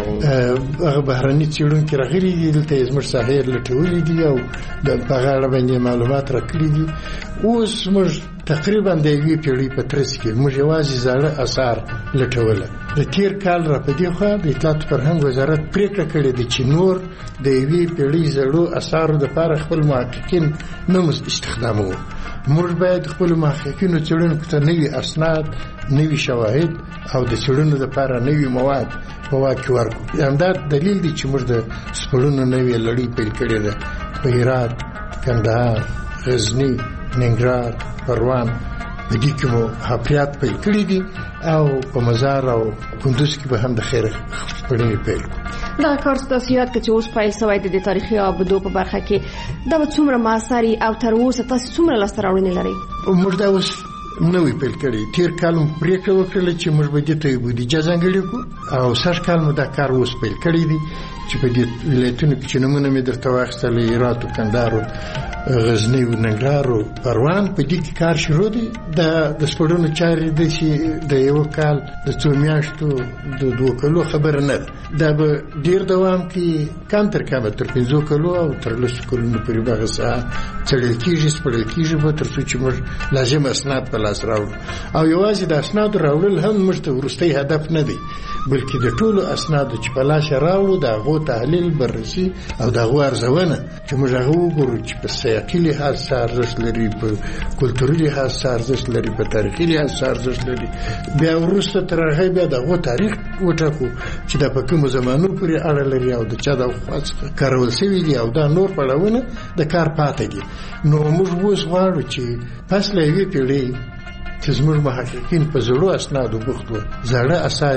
هغه بهرني څېړونکي راغلي دي دلته زموږ ساحې لټولي دي او د هغه اړه باندې معلومات راکړي دي. اوس موږ تقریبا د یوې پیړۍ په ترڅ کې موږ یوازې زاړه اثار لټوله. د تیر کال را په دې خوا د اطلاعات فرهنګ وزارت پریکړه کړې ده چې نور د یوې پیړۍ زړو اثارو دپاره خپل محققین نه استخداموو. موږ باید خپل محققینو څېړونکو ته نوي اسناد، نوي شواهد او د څېړنو دپاره نوي مواد په واک کې ورکړو. همدا دلیل دی چې موږ د سپړنو نوې لړۍ پیل کړې ده په هرات، کندهار، غزني، ننګرهار، پروان. په دې کې مو حفریات پیل کړي دي او په مزار او کندوز کې به هم د خیر خپرونې پیل کړو. دا کار ستاسو یاد کې چې اوس پیل شوی د تاریخي ابدو په برخه کې دا څومره معاصري او تر اوسه تاسو څومره لاسته راوړنې لرئ؟ موږ دا اوس نوې پیل کړی. تیر کال مو پریکړه وکړه چې موږ به دې ته بودیجه ځانګړې کړو او سږ کال مو دا کار اوس پیل کړی دی چې په دې ولایتونو کې چې نمونه مې درته واخیستل، هرات او کندهار، غزني او ننګرهار او پروان، په دې کې کار شروع دی. د سپړنو چارې د یو کال د 2 میاشتو د 2 کلو خبره نه ده. دا به ډیر دوام کې کم تر کمه تر 5 کلو او تر 10 کلونو پورې به غسه څړل کېږي، سپړل کېږي به تر څو چې موږ لازم اسناد په لاس راوړو. او یوازې د اسناد راوړل هم موږ ته وروستی هدف نه دی، بلکې د ټولو اسنادو چې په لاس راوړو د هغو تحلیل، بررسي او د هغو ارزونه چې موږ هغه وګورو چې په سیاقي لحاظ څه ارزښت لري، په کلتوري لحاظ څه ارزښت لري، په تاریخي لحاظ څه ارزښت لري. بیا وروسته تر هغه بیا د هغو تاریخ وټاکو چې دا په کومو زمانو پورې اړه لري او د چا د خوا څخه کارول شوي دي او دا نور پړاوونه د کار پاتې دي. نو موږ اوس غواړو چې پس له یوې پیړۍ چې زموږ محققین په زړو اسنادو بوخت وو، زاړه اثار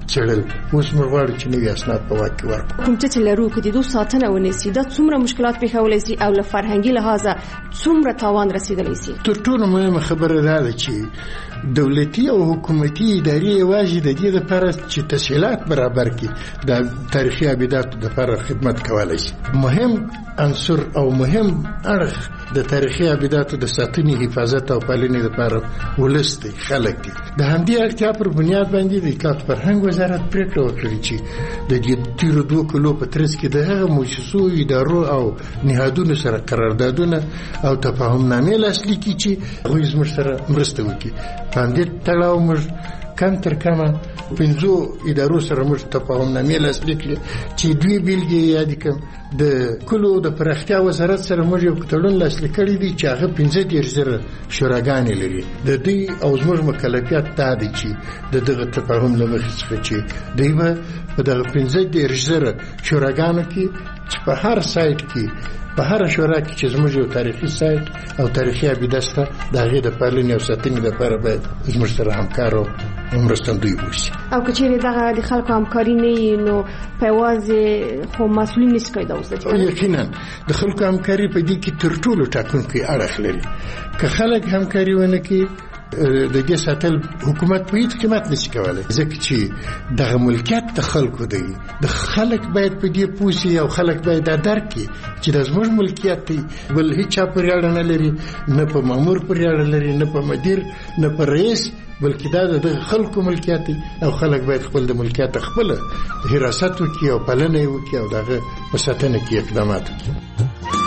چړل. اوس موږ غواړو چې نوي اسناد په واک کې ورکړو. کوم چې لرو کې د دوه ساتنه ونیسي دا څومره مشکلات پیښولای شي او له فرهنګي لحاظه څومره تاوان رسیدلی شي. تر ټولو مهمه خبره دا ده چې دولتي او حکومتي ادارې یوازې د دې لپاره چې تسهیلات برابر کړي د تاریخي ابداتو لپاره خدمت کولای شي. مهم عنصر او مهم اړخ د تاریخي ابداتو د ساتنې حفاظت او پالنې لپاره ولس دی، خلک دي. د همدې اړتیا پر بنیاد باندې د اطلاعات فرهنګ وزارت پریکړه وکړه چې د دې تیرو 2 کلو په ترڅ کې د هغه مؤسسو، ادارو او نهادونو سره قراردادونه او تفاهمنامې لاسلیک کړي چې هغوی زموږ سره مرسته وکړي. باندې تړاو موږ کم تر کمه 5 ادارو سره موږ تفاهمنامې لاسلیک کړي چې دوی بیلګې یاد کړم. د کلو د پراختیا وزارت سره موږ یو تړون لاسلیک کړی دی چې هغه 15,000 شوراګانې لري. د دې او زموږ مکلفیت دا دی چې دغه تفاهم له مخې څخه چې دوی به په دغه 15,000 شوراګانو کې چې په هر سایت کې په هر شورا کې چې زموږ یو تاریخي سایت او تاریخي ابیده شته د هغې د پالنې او ساتنې لپاره باید زموږ سره همکار او مرستندوی وشي. او که چیرې دغه د خلکو همکاري نه وي نو په یوازې خو مسؤلین نشي کولای دا وساتي. یقینا د خلکو همکاري په دې کې تر ټولو ټاکونکی اړخ لري. که خلک همکاري ونه کړي د دې ساتل حکومت په هیڅ قیمت نشي کولای، ځکه چې دغه ملکیت د خلکو دی. د خلک باید په دې پوه شي او خلک باید دا درک کړي چې دا زموږ ملکیت دی، بل هیڅ چا پورې اړه نه لري، نه په مامور پورې اړه لري، نه په مدیر، نه په رئیس، بلکې دا د خلکو ملکیت دی او خلک باید خپل د ملکیت خپل حراست وکړي او پالنه یې وکړي او دغه په ساتنه کې اقدامات وکړي.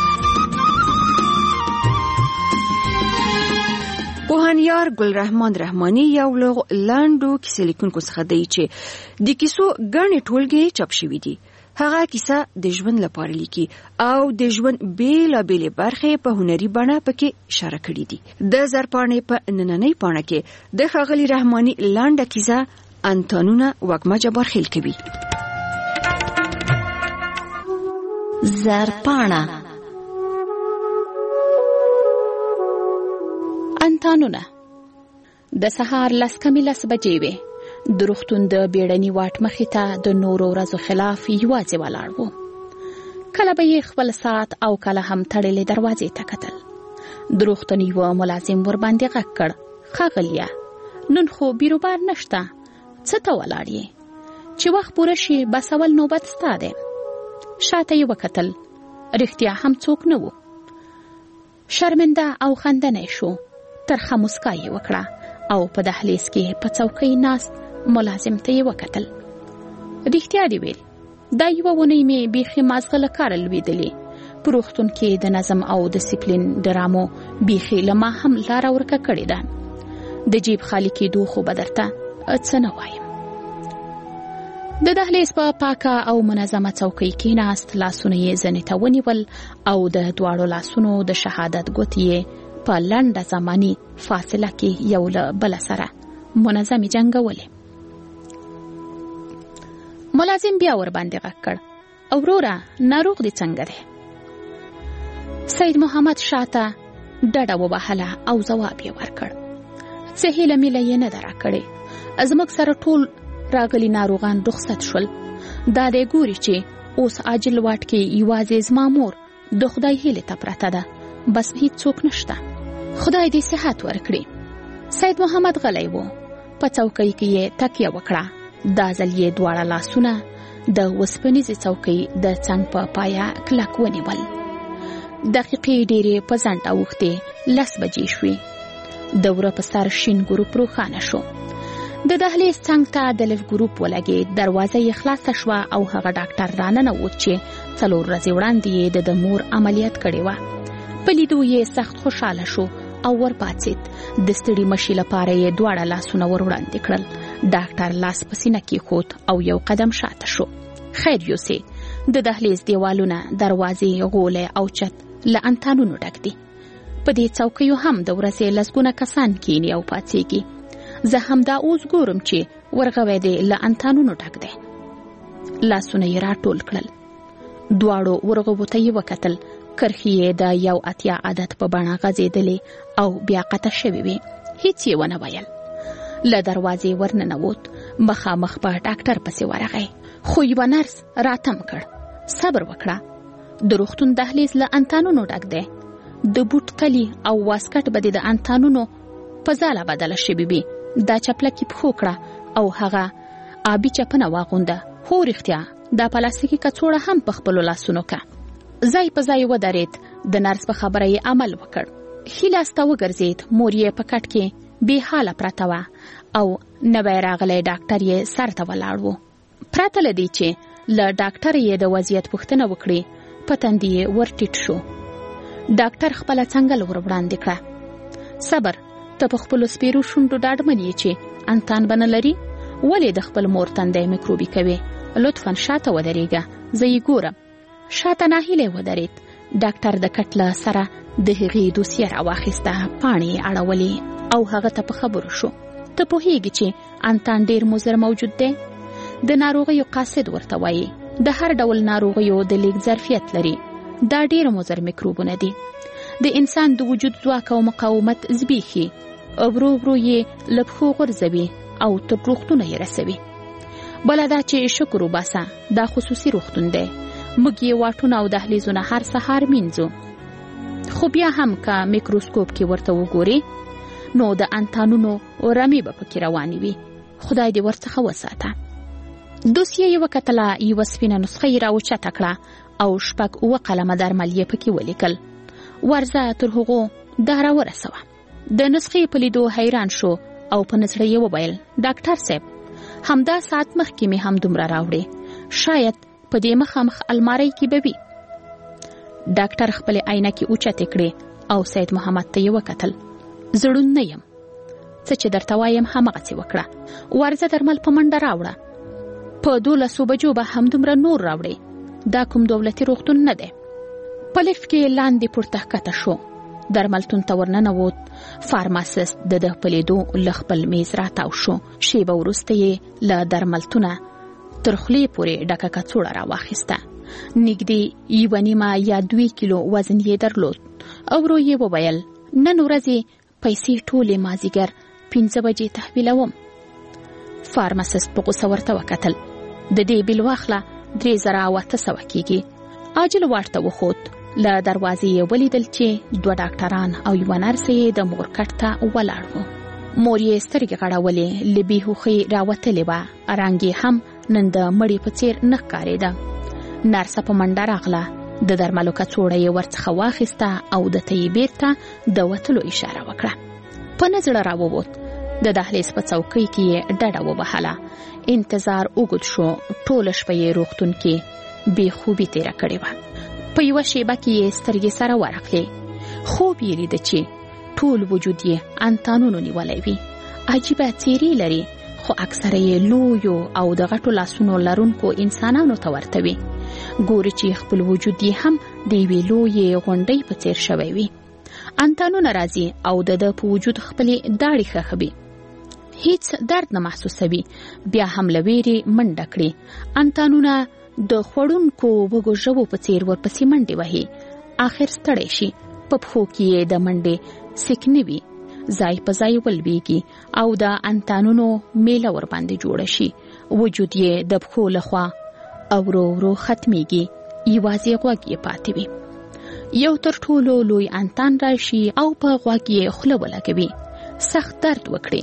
پوهانیار ګلرحمان رحماني یو لاندو کیسې لیکونکو څخه دی چې د کیسو ګڼې ټولګې چاپ شوي دي. هغه کیسه د ژوند لپاره لیکي او د ژوند بیلابېلې برخې په هنري بڼه پکې اشاره کړې دي. د زرپاڼې په نننۍ پاڼه کې د ښاغلي رحماني لنډه کیسه انتانونه وږمه جبارخیل کوي. زرپاڼه انتانونه د سهار 10:10 بجې وې. د روغتون د بیړني واټ مخې ته د نورو ورځو خلاف یوازې ولاړ و. کله به یې خپل ساعت او کله هم تړلې دروازې ته کتل. د روغتون یو ملازم ورباندې غږ کړ: ښاغلیه، نن خو بیروبار نشته، څه ته ولاړ یې؟ چې وخت پوره شي بس اول نوبت ستا دی. شاته یې وکتل، رښتیا هم څوک نه و. شرمنده او خندنی شو. ترخه مسکا یې وکړه او په دهلیز کې په څوکۍ ناست ملازم ته یې وکتل. رښتیا دې ویل، دا یوه اونۍ مې بیخي مازغه له کاره لوېدلې. په روغتون کې د نظم او ډسپلین ډرامو بیخي له ما هم لاره ورکه کړې ده. د جیب خالي کېدو خو به درته څه نه وایم. د دهلیز په پاکه او منظمه څوکۍ کې ناست، لاسونه یې زنې ته ونیول او د دواړو لاسونو د شهادت ګوتې په لنډه زماني فاصله کې یو له بل سره منظمې جنګولې. ملازم بیا ور باندې غږ کړ: وروره، ناروغ دې څنګه دی؟ سید محمد شاته ډډه وبهله او ځواب یې ورکړ: څه هیله میله یې نه ده راکړې. زموږ سره ټول راغلي ناروغان رخصت شول. دا دی ګوري چې اوس عاجل واټ کې یوازې زما مور د خدای هیلې ته پرته ده، بس هیڅ څوک نشته. خدای دې صحت ورکړي. سید محمد غلی و. په څوکۍ کې یې تکیه وکړه. دا ځل یې دواړه لاسونه د وسپنیزې څوکۍ د څنګ په پایه کلک ونیول. دقیقې ډېرې په ځنډ اوښتې. 10 بجې شوې. د وره په سر شین ګروپ روښانه شو. د دهلیز څنګ ته د لیف ګروپ ولګېد. دروازه یې خلاصه شوه او هغه ډاکټر راننوت چې 4 ورځې وړاندې یې د مور عملیات کړې وه. په لیدو یې سخت خوشحاله شو او ورپاڅېد. د ستړي مشي لپاره یې دواړه لاسونه ور وړاندې کړل. ډاکټر لاس په سینه کېښود او یو قدم شاته شو. خیر یوسې، د دهلیز دیوالونه، دروازې، غولې او چت له انتانونو ډک دي. په دې څوکیو هم د ورځې لسګونه کسان کینی او پاڅېږي. زه هم دا اوس ګورم چې ورغوی دی له انتانونو ډک دی. لاسونه یې راټول کړل. دواړو ورغوو ته یې وکتل. کرښې یې د 1 عدد په بڼه غځېدلې او بیا قطع شوې وې. هیڅ یې ونه ویل. له دروازې ورننوت. مخامخ په ډاکټر پسې ورغی. خو یو نرس راتم کړ. صبر وکړه. د روغتون دهلیز له انتانونو ډک دی. د بوټ کلی او واسکټ به د انتانونو په ځاله بدله شوي وي. دا چپلکې پښو کړه او هغه آبي چپنه واغونده. هو رښتیا دا پلاستیکي کڅوړه هم په خپلو لاسونو کا. ځای په ځای ودرېد. د نرس په خبره یې عمل وکړ. ښي لاس ته وګرځېد. مور یې په کټ کې بې حاله پرته وه او نوی راغلی ډاکټر یې سر ته ولاړ و. پرته له دې چې له ډاکټر یې د وضعیت پوښتنه وکړي په تندي یې ورټیټ شو. ډاکټر خپله څنګل ور وړاندې کړه. صبر ته په خپلو سپیرو شونډو ډاډمن یې چې انتان به نه لري. ولې د خپل مور تندی میکروبي کوي؟ لطفا شاته ودرېږه، زه یې ګورم. شاته ناهیلی ودرېد. ډاکټر د کټ له سره د هغې دوسیه راواخیسته. پاڼې یې اړولې او هغه ته په خبرو شو. ته پوهیږي چې انتان ډېر مضر موجود دی. د ناروغیو قاصد ورته وایي. د هر ډول ناروغیو د لیږد ظرفیت لري. دا ډېر مضر میکروبونه دي. د انسان د وجود ځواک او مقاومت زبېښي. ورو ورو یې له پښو غورځوي او تر روغتونه یې رسوي. بله دا چې شکر وباسه، دا خصوصي روغتون دی. موږ یې واټونه او دهلیزونه هر سهار مینځو. خو بیا هم که میکروسکوپ کې ورته وګوري نو د انتانونو رمې به پکې روانې وي. خدای دې ورڅخه وساته. دوسیه یې وکتله. یوه سپینه نسخه یې راوچته کړه او 6 قلمه درمل یې پکې ولیکل. ورځه تر هغو دا راورسوه. د نسخې په لیدو حیران شو او په نظر یې وویل، ډاکټر صاحب همدا ساعت مخکې مې هم دومره راوړې. شاید په دې مخامخ المارۍ کې به وي. ډاکټر خپلې عینکې اوچتې کړې او سید محمد ته یې وکتل. زړون نه یم، څه چې درته وایم همغسې وکړه. ورځه درمل په منډه راوړه. په 12 بجو به همدومره نور راوړې. دا کوم دولتي روغتون نه دی. په لفټ کې لاندې پورته ښکته شو. درملتون ته ورننوت. فارماسیست د په لیدو له خپل میز راتاو شو. شیبه وروسته یې له درملتونه تر خولې پورې ډکه کڅوړه راواخیسته. نږدې 1.5 یا 2 کیلو وزن یې درلود. او ورو یې وویل، نن ورځې پیسې ټولې مازدیګر 5 بجې تحویلوم. فارماسیست په غوسه ورته وکتل. د دې بیل واخله 3800 کېږي. عاجل واټ ته وخوت. له دروازې یې ولیدل چې 2 ډاکټران او یوه نرس یې د مور کټ ته ولاړ وو. مور یې سترګې غړولې، له بېهوښۍ راوتلې وه. رنګ یې هم نن د مړي په څېر نه ښکارېده. نرسه په منډه راغله. د درملو کڅوړه یې ورڅخه واخیسته او د ته یې بېرته د وتلو اشاره وکړه. په نه زړه راووت. د دهلیز په څوکۍ کې یې ډډه وبهله. انتظار اوږد شو. ټوله شپه یې روغتون کې بې خوبي تېره کړې وه. په یوه شیبه کې یې سترګې سره ورغلې. خوب یې لیده چې ټول وجود یې انتانونو نیولی وي. عجیبه څېرې لري، خو اکثره یې لویو او د غټو لاسونو لرونکو انسانانو ته ورته وي. ګوري چې خپل وجود یې هم د یوې لویې غونډۍ په څېر شوی وي. انتانونه راځي او د ده په وجود خپلې داړې ښخوي. هیڅ درد نه محسوسوي. بیا هم له ویرې منډه کړي. انتانونه د خوړونکو وږو ژبو په څېر ورپسې منډې وهي. آخر ستړی شي. په پښو کې یې د منډې سکنې وي. ځای په ځای ولویږي او د انتانونو میله ورباندې جوړه شي. وجود یې د پښو لخوا او ورو ورو ختمیږي. یوازې غوږ یې پاتې وي. یو تر ټولو لوی انتان راشي او په غوږ یې خوله ولګوي. سخت درد وکړي.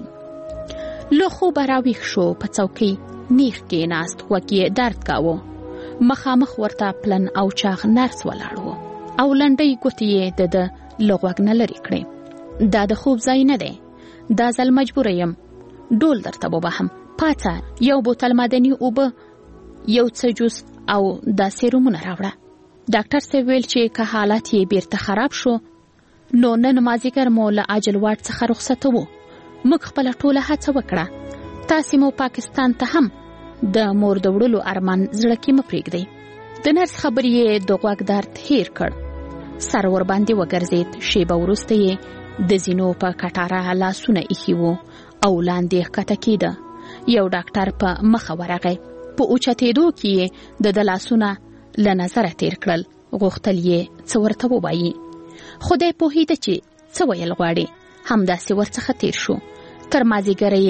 له خوبه راویښ شو. په څوکۍ نیغ کېناست. غوږ یې درد کاوه. مخامخ ورته پلن او چاغ نرس ولاړ و او لنډۍ ګوتې یې د ده له غوږ نه لرې کړې. دا د خوب ځای نه دی. دا ځل مجبوره یم. ډول درته وبهم. پاڅه، یو بوتل معدني اوبه، یو څه جوس او دا سیرومونه راوړه. ډاکټر صاحب ویل چې که حالت یې بیرته خراب شو نو نن مازدیګر مو له عاجل واټ څخه رخصتوو. موږ خپله ټوله هڅه وکړه. تاسې مو پاکستان ته هم د مور د وړلو ارمان زړه کې مه پرېږدئ. د نرس خبرې یې د غوږ درد هیر کړ. سر ور باندې وګرځېد. شیبه وروسته یې د زینو په کټاره لاسونه ایښي وو او لاندې ښکته کېده. یو ډاکټر په مخه ورغی. په اوچتېدو کې یې د لاسونه له نظره تیر کړل. غوښتل یې څه ورته ووایي. خدای پوهېده چې څه ویل غواړي. همداسې ورڅخه تیر شو. تر مازدیګره یې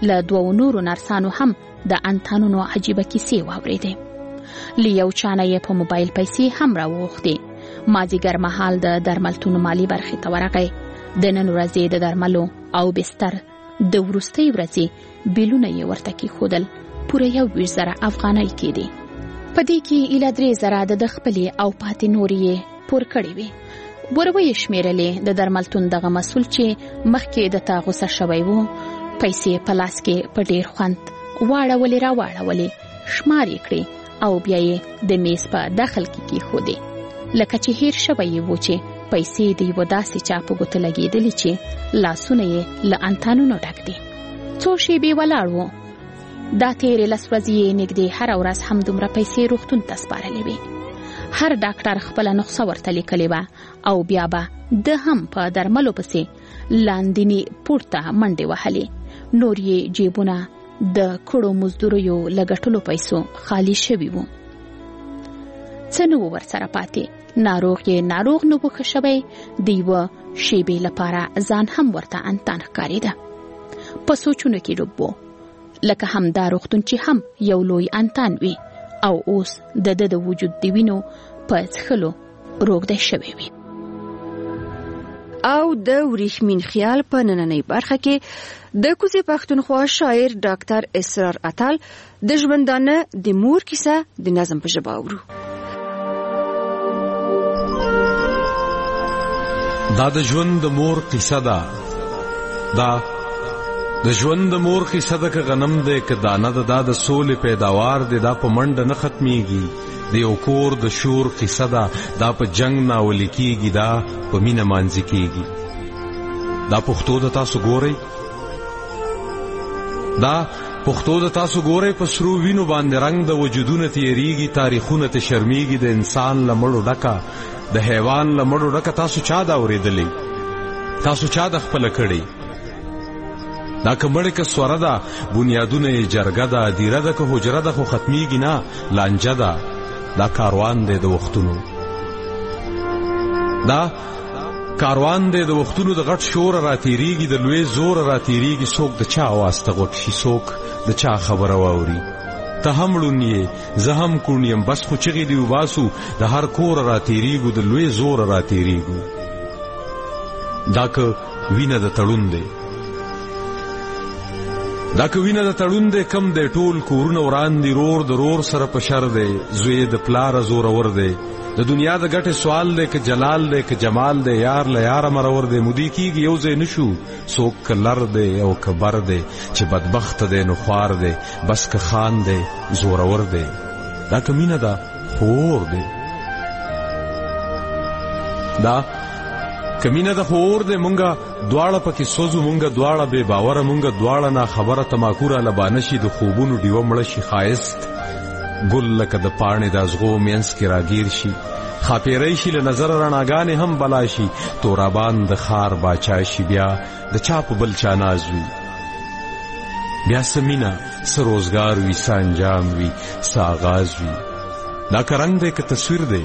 له دوو نورو نرسانو هم د انتانونو عجیبه کیسې واورېدې. له یو چانه یې په موبایل پیسې هم راوغوښتې. مازدیګر مهال د درملتون مالي برخې ته ورغی. د نن ورځې د درملو او بستر د وروستۍ ورځې بیلونه یې ورته کېښودل. پوره 21,000 افغانۍ کېدې. په دې کې ایله 3,000 د خپلې او پاتې نورې یې پور کړې وې. ورویې شمېرلې. د درملتون دغه مسؤل چې مخکې د تا غوسه شوی و پیسې په لاس کې په ډېر خوند واړولې راواړولې، شمار یې کړې او بیا یې د میز په داخل کې کېښودې، لکه چې هیر شوی یې و چې پیسې د یوه داسې چا په ګوته لګېدلې چې لاسونه یې له انتانونو ډک دي. څو شېبې ولاړ و. دا تېرې 10 ورځې یې نږدې هره ورځ همدومره پیسې روغتون ته سپارلې وې. هر ډاکټر خپله نسخه ورته لیکلې وه او بیا به د هم په درملو پسې لاندینی پورته منډې وهلې. نور یې جیبونه د کړو مزدوریو له ګټلو پیسو خالی شوي وو. څه نه و ورسره پاتې. ناروغ یې ناروغ نه و ښه شوی. د یوه شېبې لپاره ځان هم ورته انتان ښکارېده. په سوچونو کې ډوب و، لکه همدا روغتون چې هم یو لوی انتان وي او اوس د وجود د وینو په څښلو روږدی شوی وي. او د وریښمین خیال په نننۍ برخه کې د کوزې پښتونخوا شاعر ډاکټر اسرار اتل د ژوندانه د مور کیسه د نظم په ژبه اورو. دا د ژوند د مور قصه ده. دا د ژوند د مور قصه ده. که غنم ده که دانه ده، دا د سولې پیداوار ده. دا په منډه نه ختمیږي. د یو کور د شور قصه ده. دا په جنگ ناولې کیږي، دا په مینه مانځي کیږي. دا پښتو د تاسو ګورئ. دا پښتو د تاسو ګورئ. په سرو وینو باندې رنگ د وجودونه تیریږي. تاریخونه ته شرمیږي. د انسان له مړو ډکه، د حیوان له مړو ډکه. تاسو چا دا اورېدلې؟ تاسو چا د خپله کړې؟ دا کمړې که سوره ده، بنیادونه یې جرګه ده. دیره ده که حجره ده، خو ختمیږي نه، لانجه ده. دا کاروان دی د وختونو. دا کاروان دی د وختونو. د غټ شور راتیریږي، د لوی زور راتیریږي. څوک د چا آواز ته غوږ شي، څوک د چا خبره واوري. ته هم ړوند یې، زه هم کوڼ یم، بس خو چغې دې وباسو. د هر کور راتیریږو، د لوی زور راتیریږو. دا که وینه د تړون دی، دا که وینه د تړون دی. کم دی ټول کورونه وران دي. رور د رور سره په شر دی. زوی د پلار زورور دی. د دنیا د ګټې سوال دی، که جلال دی که جمال دی. یار له یاره مرور دی. مودي کېږي یو ځای نشو. څوک که لر دی او که بر دی، چې بدبخت دی نو خوار دی. بس که خان دی زورور دی. دا که مینه ده خور دی. دا کمینه د خور دې. مونږه دواړه پکې سوزو، مونږه دواړه بے باوره، مونږه دواړه نا خبره. تماکوره لبانه شي، د خوبونو ډیوه مړه شي. ښایست ګل لکه د پاڼې د ازغو مینځ کې راګیر شي. خاپیری شي، له نظره رڼاګانې هم بلا شي. تورابان د ښار باچا شي. بیا د چا په بل چا ناز وي. بیا څه مینه، څه روزګار وي، څه انجام وي، څه آغاز وي. دا که رنګ دی که تصویر دی،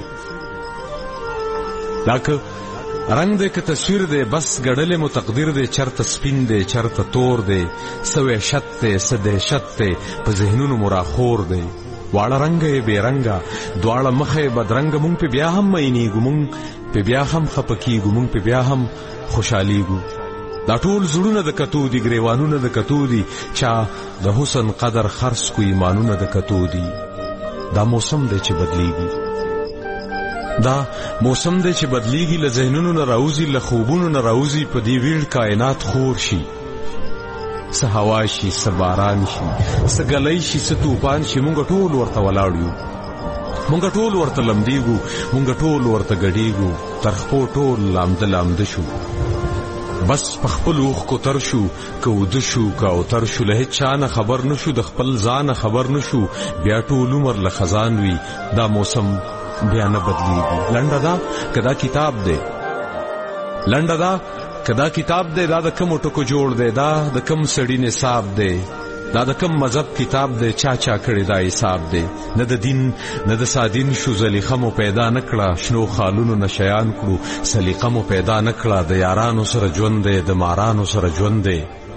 دا که رنگ دے که تصویر دے. بس گڑلے مو تقدیر دے. چرت سپین دے چرت تور دے. سو وحشت دے سو دہشت دے. په ذهنونو مراخور دے. واړه رنگه بے رنگه، دواړه مخه بدرنګ. مونږ په بیا هم مینېږو، مونږ په بیا هم خپکیږو، مونږ په بیا هم خوشحالیږو. دا ټول زړونه د کتو دي، ګریوانونه د کتو دي. چا د حسن قدر خرڅ کو، ایمانونه د کتو دي. دا موسم دی چې بدلیږي. دا موسم دی چې بدلیږي. له ذهنونو نه راوځي، له خوبونو نه راوځي. په دې ویړ کائنات خور شي. څه هوا شي، څه باران شي، څه ګلی شي، څه طوفان شي. مونږ ټول ورته ولاړ یو، مونږ ټول ورته لمدیږو، مونږ ټول ورته ګډیږو. تر خپو ټول لامده لامده شو. بس په خپل اوښکو تر شو. که وده شو که اوتر شو، له هیڅ چا نه خبر نشو، د خپل ځانه خبر نشو. بیا ټول عمر له خزان وي. دا موسم بیا نه بدلیږي. لنډه دا که دا کتاب دی، لنډه دا که دا کتاب دی. دا د کومو ټکو جوړ دی، دا د کوم سړي نصاب دی، دا د کوم مذهب کتاب دی. چا چا کړی دا حساب دی. نه د دین نه د سادین شو. زلیخه مو پیدا نه کړه، شنو خالونو نه شیان کړو. سلیقه مو پیدا نه کړه. د یارانو سره ژوند دی، د مارانو سره ژوند دی.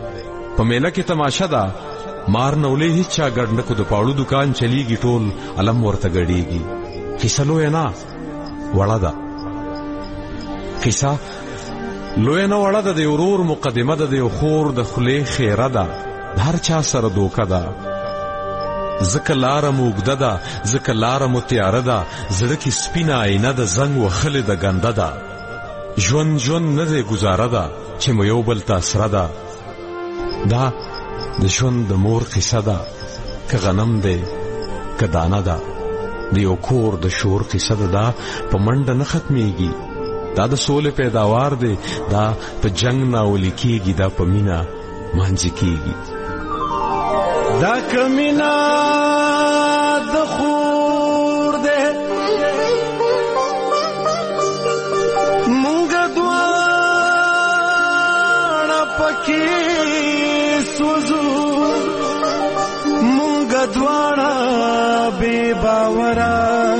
په میله کې تماشه ده، مار نولې هیڅ چا ګډ نه کو، د پاړو دکان چلیږي ټول علم ورته ګډیږي. قصه لویه نه وړه ده، قصه لویه نه وړه ده، د ورور مقدمه ده، د یو خور د خولې خیره ده، د هر چا سره دوکه ده. ځکه لاره مو اوږده ده، ځکه لاره مو تیاره ده، زړه کې سپینه آینه ده، زنګ وهلې ده ګنده ده. ژوند نه دی ګزاره ده چې مو یو بل ته اسره ده. دا د ژوند د مور قصه ده، که غنم دی که دانه ده، د یو کور د شور قصه ده. دا په منډه نه ختمیږي، دا د سولې پیداوار دی، دا په جنگ ناولی کیږي، دا په مینا مانځي کیږي. دا کمینا د خور دی، مونږ دواړه پکې سوزو، مونږ دواړه بے باورا،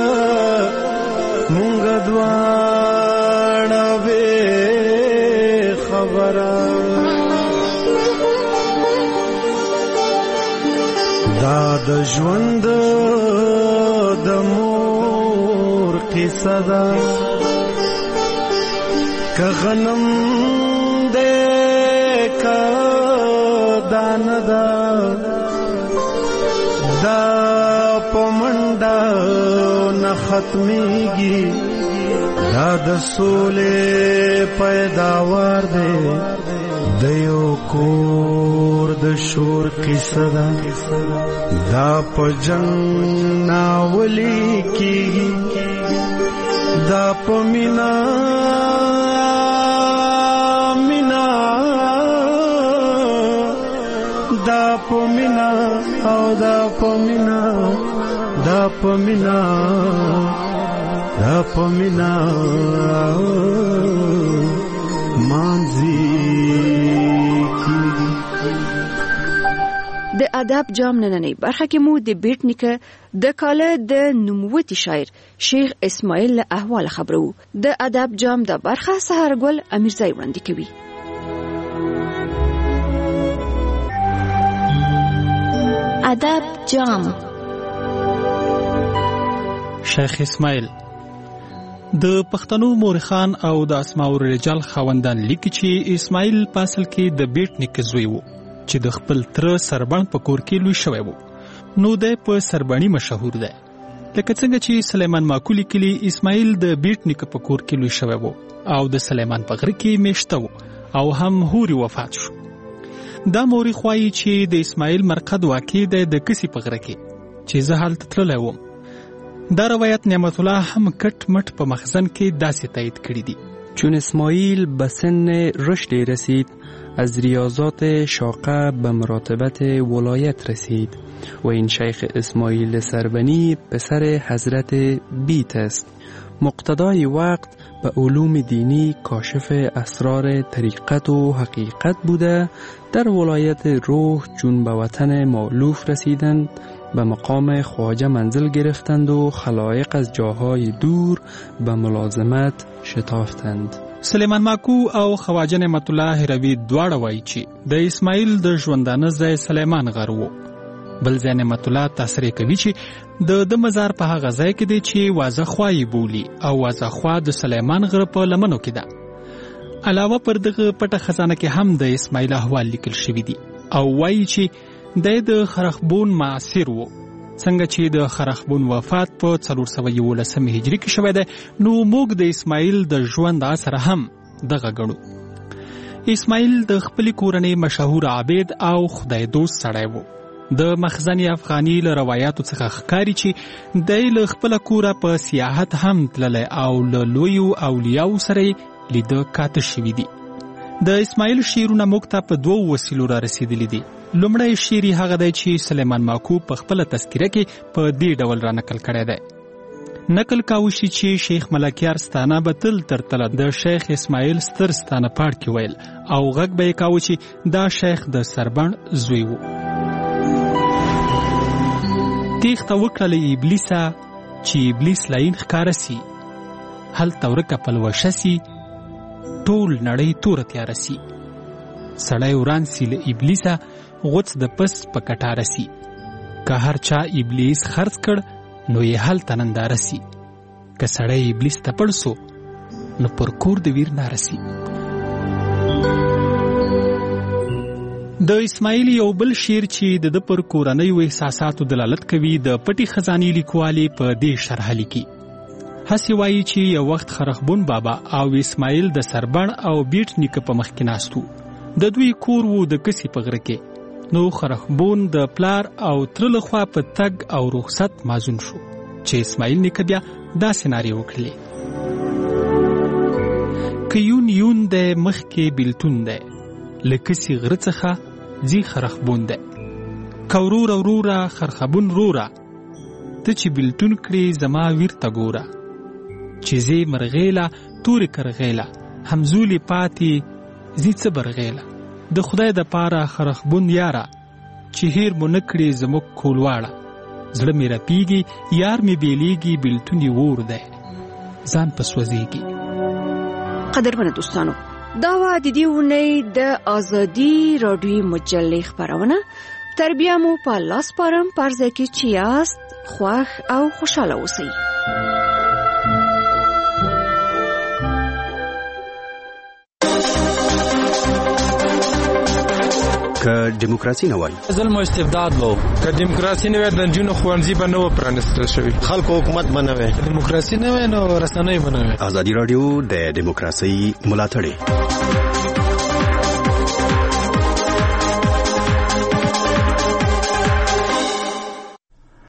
مونږ دواړه بے خبره. دا د ژوند د مور قصه ده، که غنم دی که دانه ده، دا په منډه نه ختمیږي، دا د سولې پیداوار دی، د یو کور د شور قصه ده، دا په جنگ ناولی کیږي، دا په مینا دا په مینا او دا په مینا، دا په مینا، دا په مینا مانځي. د ادب جام نننۍ برخه کې مو د بیت نیکه د کاله د نوموتی شاعر شیخ اسماعیل له احوال خبرو. د ادب جام د برخه سهارګل امیرزای وړاندې کوي. ادب جام. شیخ اسماعیل د پښتنو مورخان او د اسماء الرجال خوندان لیکي چې اسماعیل پاسل کې د بیت نیکه زوی وو چې د خپل تر سربن په کور کې لوی شوی وو. نو د په سربنی مشهور ده، لکه څنګه چې سلیمان ماکو لیکلی اسماعیل د بیت نیکه په کور کې لوی شوی وو او د سلیمان په غره کې میشته وو او هم هوري وفات شو. دا مورخ وایي چې د اسماعیل مرقد واقع ده د کسی په غره کې چې زه هلته تللی وم. دا روایت نعمت الله هم کټ مټ په مخزن کې داسې تایید کړی دی. چون اسماعیل به سن رشد رسید از ریاضات شاقه به مراتبت ولایت رسید و این شیخ اسماعیل سربنی پسر حضرت بیت است. مقتدای وقت به علوم دینی کاشف اسرار طریقت و حقیقت بوده، در ولایت روح چون به وطن مألوف رسیدند به مقام خواجه منزل گرفتند و خلایق از جاهای دور به ملازمت شتافتند. سلیمان ماکو او خواجه نعمت الله هروی دواړه وایي چې د اسماعیل د ژوندانه ځای سلیمان غر وو. بل ځای نعمت الله تاثیر کوي چې د مزار په هغه ځای کې دی چې وازه خوای بولی او وازه خوا د سلیمان غر په لمنو کې ده. علاوه پر دغه پټه خزانه کې هم د اسماعیل احوال لیکل شوی دي او وایي چې د خرخبون معاصر وو. څنګه چې د خرخبون وفات په 411 هجری کې شوی دی، نو موږ د اسماعیل د ژوند اثر هم دغه ګڼو. اسماعیل د خپل کورنۍ مشهور عابد او خدای دوست سړی وو. د مخزن افغانی له روایتو څخه ښکاري چې د خپل کوره په سیاحت هم تللی او له لویو اولیاءو سره لیده کاته شوي دي. د اسماعیل شعرونه موږ ته په 2 وسیلو را رسیدلی دي. لومړی شعر هغه دی چې سلیمان ماکو په خپل تذکره کې په دې ډول را نقل کړی دی. نقل کاوه شي چې شیخ ملکیار ستانه به تل تر تله د شیخ اسماعیل ستر ستانه پاړ کې ویل او غږ به یې کاوه چې دا شیخ د سربن زوی وو. تیښته وکړه له ابلیسه چې ابلیس لاین ښکاره سي، هلته ورکه پلوشه سي، ټول نړۍ توره تیاره سي. سړی وران سی له ابلیسه غوڅ د پس په کټاره سی که هر چا ابلیس خرڅ کړ نو یې هلته ننداره سی که سړی ابلیس ته پړ سو نو پر کور د ویر نارسی. د اسماعیل یو بل شعر چې د پر کورنیو احساساتو دلالت کوي د پټي خزانې لیکوالي په دې شرح لیکي. هسې وایي چې یو وخت خرخبون بابا او اسماعیل د سربڼ او بیټ نیکه په مخ کې ناستو. د دوی کور وو د کسي په غره کې. نو خرخبون د پلار او تر لخوا په تګ او رخصت مازون شو چې اسماعیل نیکه بیا دا سناریو وکړلې. که یون د مخ کې بیلتون دی لکسي غره څخه زی خرخبون دی. که ورورا خرخبون رورا ته چې بیلتون کړي زما ویر ته ګوره چې زی مرغیلا تورې کرغیلا همزولی پاتې زی څه برغیلا د خدای د پاره خرخبون یارا چې هیر مو نکړي زموږ کولواړه زړه مې رپیږي یار مې بیلیږي بیلتون یې ور دی ځان په سوځېږي. قدرمنو دوستانو دا و د دې ونې د ازادي رادیوي مجلې خبرونه. تر بیا مو په لاس پارم پرځه کې چې یاست خوښ او خوشاله اوسئ. که دیموکراسي نه وای ظلم او استبداد وو، که دیموکراسي نه وای د نجونو ښوونځي به نه و پرانیستل شوي، خلکو حکومت به نه وای، دیموکراسي نه وای نو رسنۍ به نه وای. ازادي رادیو د دیموکراسي ملاتړ